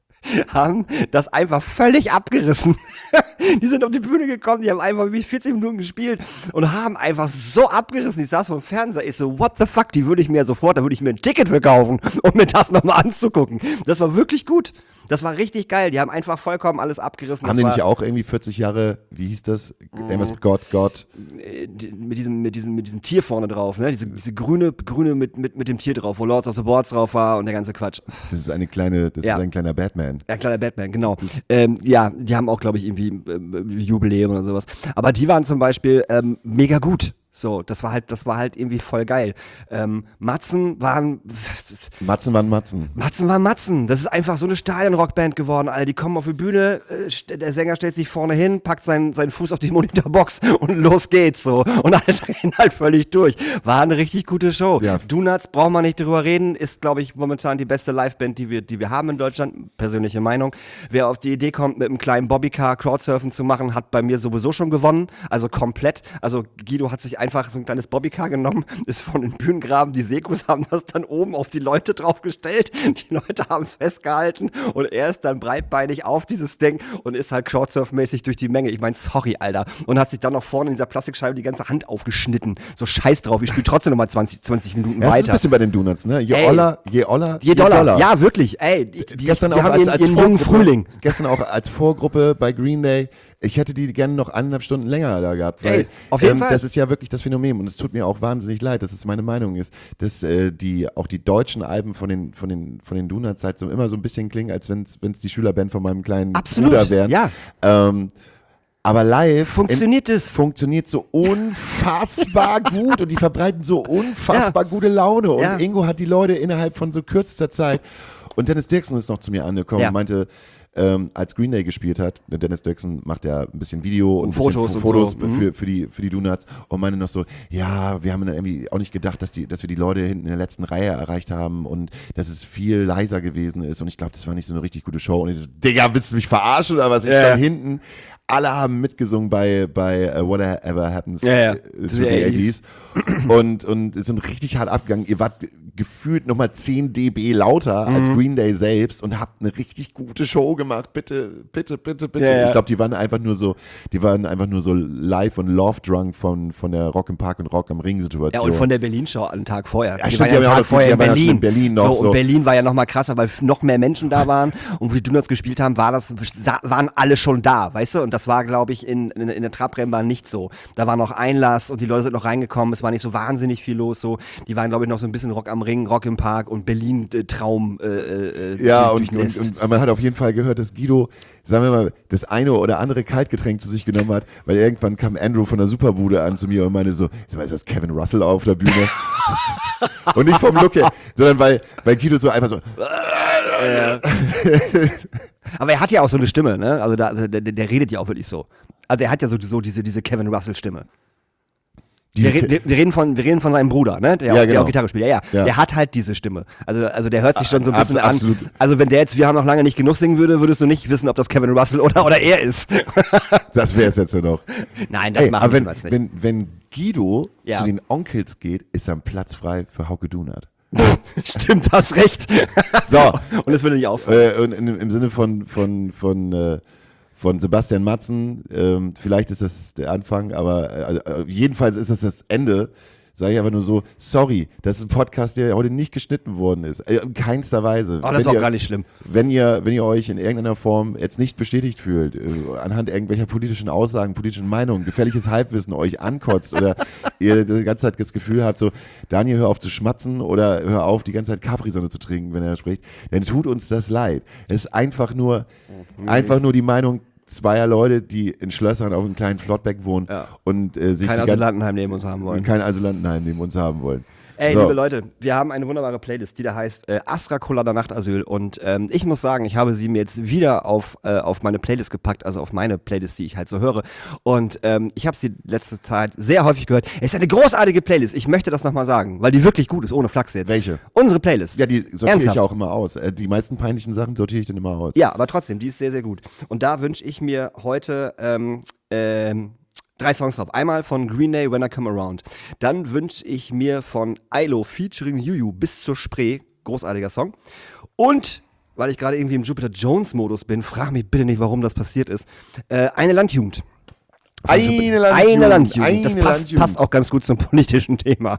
Haben das einfach völlig abgerissen. Die sind auf die Bühne gekommen, die haben einfach wie vierzig Minuten gespielt und haben einfach so abgerissen. Ich saß vom Fernseher, ich so, what the fuck, die würde ich mir sofort, da würde ich mir ein Ticket für kaufen, um mir das nochmal anzugucken. Das war wirklich gut. Das war richtig geil. Die haben einfach vollkommen alles abgerissen. Haben das die war, nicht auch irgendwie vierzig Jahre, wie hieß das? Amos God, God. äh, die- mit diesem, mit diesem, mit diesem Tier vorne drauf, ne? Diese, diese grüne, grüne mit, mit, mit dem Tier drauf, wo Lords of the Boards drauf war und der ganze Quatsch. Das ist eine kleine, das Ja. ist ein kleiner Batman. Ja, kleiner Batman, genau. Ähm, ja, die haben auch, glaube ich, irgendwie ähm, Jubiläum oder sowas. Aber die waren zum Beispiel ähm, mega gut. So, das war halt, das war halt irgendwie voll geil. Ähm, Matzen waren, Matzen waren Matzen. Matzen waren Matzen. Das ist einfach so eine Stadionrockband geworden, Alter. Die kommen auf die Bühne, äh, st- der Sänger stellt sich vorne hin, packt seinen, seinen Fuß auf die Monitorbox und los geht's so. Und alle drehen halt völlig durch. War eine richtig gute Show. Ja. Donuts, braucht man nicht drüber reden, ist, glaube ich, momentan die beste Liveband, die wir, die wir haben in Deutschland. Persönliche Meinung. Wer auf die Idee kommt, mit einem kleinen Bobbycar Crowdsurfen zu machen, hat bei mir sowieso schon gewonnen. Also komplett. Also Guido hat sich einfach so ein kleines Bobbycar genommen, ist von den Bühnengraben, die Sekos haben das dann oben auf die Leute draufgestellt. Die Leute haben es festgehalten und er ist dann breitbeinig auf dieses Ding und ist halt Crowdsurf-mäßig durch die Menge. Ich meine, sorry, Alter. Und hat sich dann noch vorne in dieser Plastikscheibe die ganze Hand aufgeschnitten. So scheiß drauf, ich spiele trotzdem nochmal zwanzig, zwanzig Minuten Ja, das ist ein weiter. bisschen bei den Donuts, ne? Je Ey. oller, je oller, Je Dollar. Ja, wirklich. Ey, die, die, Gestern die auch haben als, ihren, als ihren jungen Vorgruppe, Frühling. Gestern auch als Vorgruppe bei Green Day. Ich hätte die gerne noch eineinhalb Stunden länger da gehabt, weil Ey, auf jeden ähm, Fall. das ist ja wirklich das Phänomen und es tut mir auch wahnsinnig leid, dass es meine Meinung ist, dass äh, die auch die deutschen Alben von den von den von den Donuts halt so immer so ein bisschen klingen, als wenn es die Schülerband von meinem kleinen Absolut, Bruder wären. ja. Ähm, aber live Funktioniert in, es? funktioniert so unfassbar gut und die verbreiten so unfassbar gute Laune und Ja. Ingo hat die Leute innerhalb von so kürzester Zeit und Dennis Dirksen ist noch zu mir angekommen Ja. und meinte, ähm, als Green Day gespielt hat, Dennis Dirksen macht ja ein bisschen Video und, Und ein bisschen Fotos und Fotos so. Mhm. für, für, die, für die Donuts und meinte noch so, ja, wir haben dann irgendwie auch nicht gedacht, dass, die, dass wir die Leute hinten in der letzten Reihe erreicht haben und dass es viel leiser gewesen ist und ich glaube, das war nicht so eine richtig gute Show und ich so, Digga, willst du mich verarschen oder was? Ich Ja. stand hinten, alle haben mitgesungen bei, bei uh, Whatever Happens Ja, ja. äh, to To the the eighties und, und es sind richtig hart abgegangen. Ihr wart gefühlt nochmal zehn Dezibel lauter als Mhm. Green Day selbst und habt eine richtig gute Show gemacht. Bitte, bitte, bitte, bitte. Ja, ja. Ich glaube, die waren einfach nur so, die waren einfach nur so live und love drunk von, von der Rock im Park und Rock am Ring Ja, Situation. und von der Berlin-Show einen Tag vorher. Ja, Die stimmt, waren ja die einen haben ja Tag auch- vorher die in waren ja Berlin. schon in Berlin noch so, so. und Berlin war ja noch mal krasser, weil noch mehr Menschen da waren. Und wo die Donuts gespielt haben, war das, waren alle schon da, weißt du? Und das war, glaube ich, in, in, in der Trabrennbahn nicht so. Da war noch Einlass und die Leute sind noch reingekommen. Es war nicht so wahnsinnig viel los. So. Die waren, glaube ich, noch so ein bisschen Rock am Ring, Rock im Park und Berlin-Traum äh, äh, Ja, und, und, durchnässt. und man hat auf jeden Fall gehört, dass Guido, sagen wir mal, das eine oder andere Kaltgetränk zu sich genommen hat, weil irgendwann kam Andrew von der Superbude an zu mir und meinte so, sag mal, ist das Kevin Russell auf der Bühne? Und nicht vom Look her, sondern weil, weil Guido so einfach so, Aber er hat ja auch so eine Stimme, ne? Also, da, also der, der redet ja auch wirklich so. Also er hat ja so, so diese, diese Kevin Russell-Stimme. Wir, re- wir, wir, reden von, wir reden von seinem Bruder, ne? Der, Ja, auch, der genau. auch Gitarre spielt. Ja, ja, Ja. Der hat halt diese Stimme. Also, also der hört sich schon so ein Abs- bisschen absolut. an. Also wenn der jetzt Wir haben noch lange nicht genug singen würde, würdest du nicht wissen, ob das Kevin Russell oder, oder er ist. das wäre es jetzt ja noch. Nein, das Ey, machen aber wir wenn, niemals nicht. wenn, wenn Guido Ja. zu den Onkels geht, ist dann Platz frei für Hauke Dunat. Stimmt, hast recht. So. Und das würde nicht auffallen. Äh, und in, im Sinne von, von, von, äh, von Sebastian Matzen, ähm, vielleicht ist das der Anfang, aber äh, also, äh, jedenfalls ist das das Ende. Sage ich aber nur so, sorry, das ist ein Podcast, der heute nicht geschnitten worden ist. Äh, in keinster Weise. Oh, das ist Wenn auch ihr, gar nicht schlimm. Wenn ihr, wenn ihr euch in irgendeiner Form jetzt nicht bestätigt fühlt, äh, anhand irgendwelcher politischen Aussagen, politischen Meinungen, gefährliches Halbwissen euch ankotzt oder ihr die ganze Zeit das Gefühl habt, so, Daniel, hör auf zu schmatzen oder hör auf, die ganze Zeit Capri-Sonne zu trinken, wenn er spricht, dann tut uns das leid. Es ist einfach nur, einfach nur die Meinung, zweier Leute, die in Schlössern auf einem kleinen Flottbeck wohnen Ja. und äh, sich Kein die ganze- Asylantenheim neben uns haben wollen. kein Asylantenheim neben uns haben wollen. Ey, So. liebe Leute, wir haben eine wunderbare Playlist, die da heißt äh, Astra Colada Nachtasyl. Und ähm, ich muss sagen, ich habe sie mir jetzt wieder auf, äh, auf meine Playlist gepackt, also auf meine Playlist, die ich halt so höre. Und ähm, ich habe sie letzte Zeit sehr häufig gehört. Es ist eine großartige Playlist. Ich möchte das nochmal sagen, weil die wirklich gut ist, ohne Flachs jetzt. Welche? Unsere Playlist. Ja, die sortiere Ernsthaft? ich auch immer aus. Äh, die meisten peinlichen Sachen sortiere ich dann immer aus. Ja, aber trotzdem, die ist sehr, sehr gut. Und da wünsche ich mir heute ähm, ähm, drei Songs drauf. Einmal von Green Day, When I Come Around. Dann wünsche ich mir von I L O featuring Juju bis zur Spree. Großartiger Song. Und, weil ich gerade irgendwie im Jupiter Jones-Modus bin, frag mich bitte nicht, warum das passiert ist, äh, eine Landjugend. Von Eine Jupiter- Landjugend, Eine Landjugend. eine Das passt, Landjugend. passt auch ganz gut zum politischen Thema.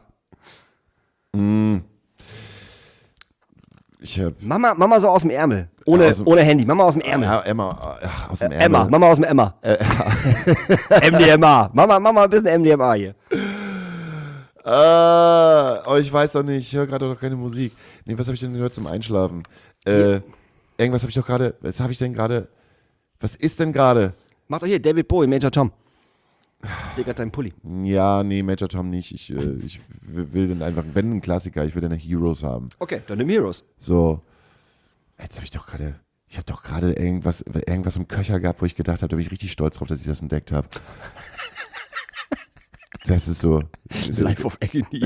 Ich hab, Mama, Mama so aus dem Ärmel. Ohne, Aus dem- ohne Handy. Mama aus dem Ärmel. ja, Emma, ach, aus dem Äh, Emma, Ärmel. Mama aus dem Emma. M D M A. Mama, Mama, ein bisschen M D M A hier. Ah, oh, ich weiß doch nicht, ich höre gerade doch keine Musik. Nee, was habe ich denn gehört zum Einschlafen? Äh, irgendwas habe ich doch gerade, was habe ich denn gerade, was ist denn gerade? Mach doch hier, David Bowie, Major Tom. Ich sehe gerade deinen Pulli. Ja, nee, Major Tom nicht. Ich, äh, ich will dann einfach, wenn ein Klassiker, ich will dann Heroes haben. Okay, dann nimm Heroes. So, jetzt habe ich doch gerade, ich habe doch gerade irgendwas, irgendwas im Köcher gehabt, wo ich gedacht habe, da bin ich richtig stolz drauf, dass ich das entdeckt habe. Das ist so. Life of Agony.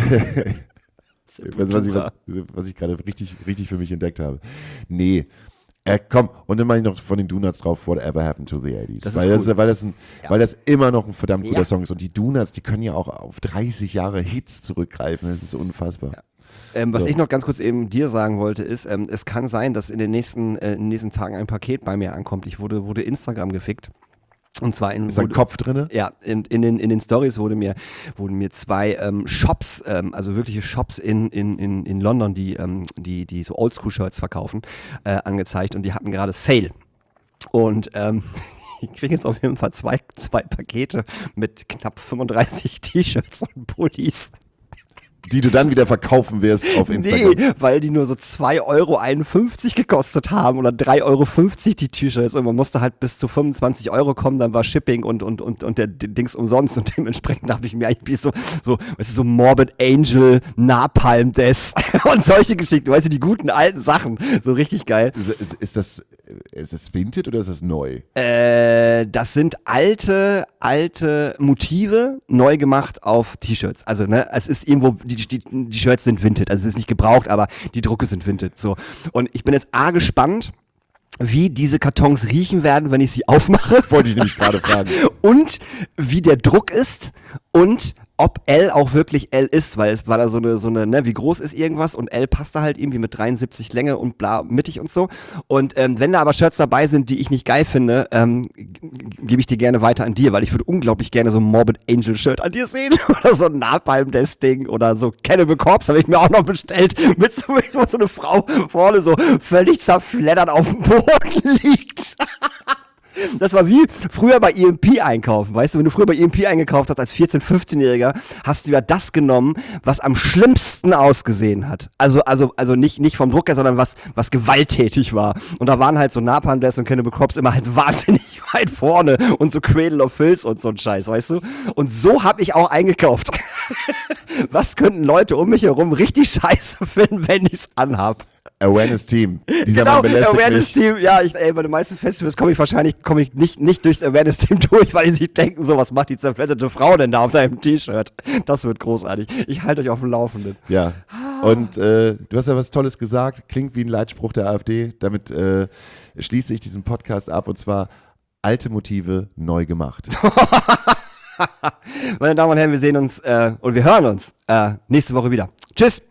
was, was, ich, was, was ich gerade richtig, richtig für mich entdeckt habe. Nee. Äh, komm, und dann mache ich noch von den Donuts drauf, Whatever Happened to the eighties. Das ist weil, das, cool. weil, das ein, Ja. weil das immer noch ein verdammt guter Ja. Song ist. Und die Donuts, die können ja auch auf dreißig Jahre Hits zurückgreifen. Das ist unfassbar. Ähm, was So. ich noch ganz kurz eben dir sagen wollte, ist, ähm, es kann sein, dass in den nächsten, äh, in den nächsten Tagen ein Paket bei mir ankommt. Ich wurde, wurde Instagram gefickt. Und zwar in Ist da ein wurde- Kopf drin? Ja, in, in den, in den Stories wurde mir, wurden mir zwei ähm, Shops, ähm, also wirkliche Shops in, in, in, in London, die, ähm, die, die so Oldschool-Shirts verkaufen, äh, angezeigt und die hatten gerade Sale. Und ähm, ich kriege jetzt auf jeden Fall zwei, zwei Pakete mit knapp fünfunddreißig T-Shirts und Pullis. Die du dann wieder verkaufen wirst auf Instagram. Nee, weil die nur so zwei Euro einundfünfzig gekostet haben oder drei Euro fünfzig die T-Shirts und man musste halt bis zu fünfundzwanzig Euro kommen, dann war Shipping und, und, und, und der Dings umsonst und dementsprechend habe ich mir eigentlich so, so, weißt du, so Morbid Angel, Napalm Death und solche Geschichten, weißt du, die guten alten Sachen, so richtig geil. Ist, ist, ist, das, ist das Vintage oder ist das neu? Äh, das sind alte, alte Motive, neu gemacht auf T-Shirts. Also, ne, es ist irgendwo, die, die, die Shirts sind vintage, also es ist nicht gebraucht, aber die Drucke sind vintage, so. Und ich bin jetzt A, gespannt, wie diese Kartons riechen werden, wenn ich sie aufmache. Wollte ich nämlich gerade fragen. Und wie der Druck ist und ob L auch wirklich L ist, weil es war da so eine, so eine, ne, wie groß ist irgendwas und L passt da halt irgendwie mit dreiundsiebzig Länge und bla, mittig und so. Und ähm, wenn da aber Shirts dabei sind, die ich nicht geil finde, ähm, g- g- gebe ich die gerne weiter an dir, weil ich würde unglaublich gerne so ein Morbid Angel Shirt an dir sehen oder so ein Napalm Death Ding oder so Cannibal Corpse habe ich mir auch noch bestellt, mit so, wo so eine Frau vorne so völlig zerfleddert auf dem Boden liegt. Das war wie früher bei E M P einkaufen, weißt du, wenn du früher bei E M P eingekauft hast als vierzehn-, fünfzehnjähriger, hast du ja das genommen, was am schlimmsten ausgesehen hat. Also also also nicht nicht vom Druck her, sondern was was gewalttätig war. Und da waren halt so Napalm Death und Cannibal Corpse immer halt wahnsinnig weit vorne und so Cradle of Filth und so ein Scheiß, weißt du? Und so habe ich auch eingekauft. Was könnten Leute um mich herum richtig scheiße finden, wenn ich's anhab? Awareness Team. Dieser Genau, Mann belästigt Awareness mich. Team, ja, ich, ey, bei den meisten Festivals komme ich wahrscheinlich komme ich nicht, nicht durchs Awareness Team durch, weil die sich denken, so, was macht die zerfledderte Frau denn da auf deinem T-Shirt? Das wird großartig. Ich halte euch auf dem Laufenden. Ja. Und äh, du hast ja was Tolles gesagt, klingt wie ein Leitspruch der AfD. Damit äh, schließe ich diesen Podcast ab und zwar alte Motive neu gemacht. Meine Damen und Herren, wir sehen uns äh, und wir hören uns äh, nächste Woche wieder. Tschüss!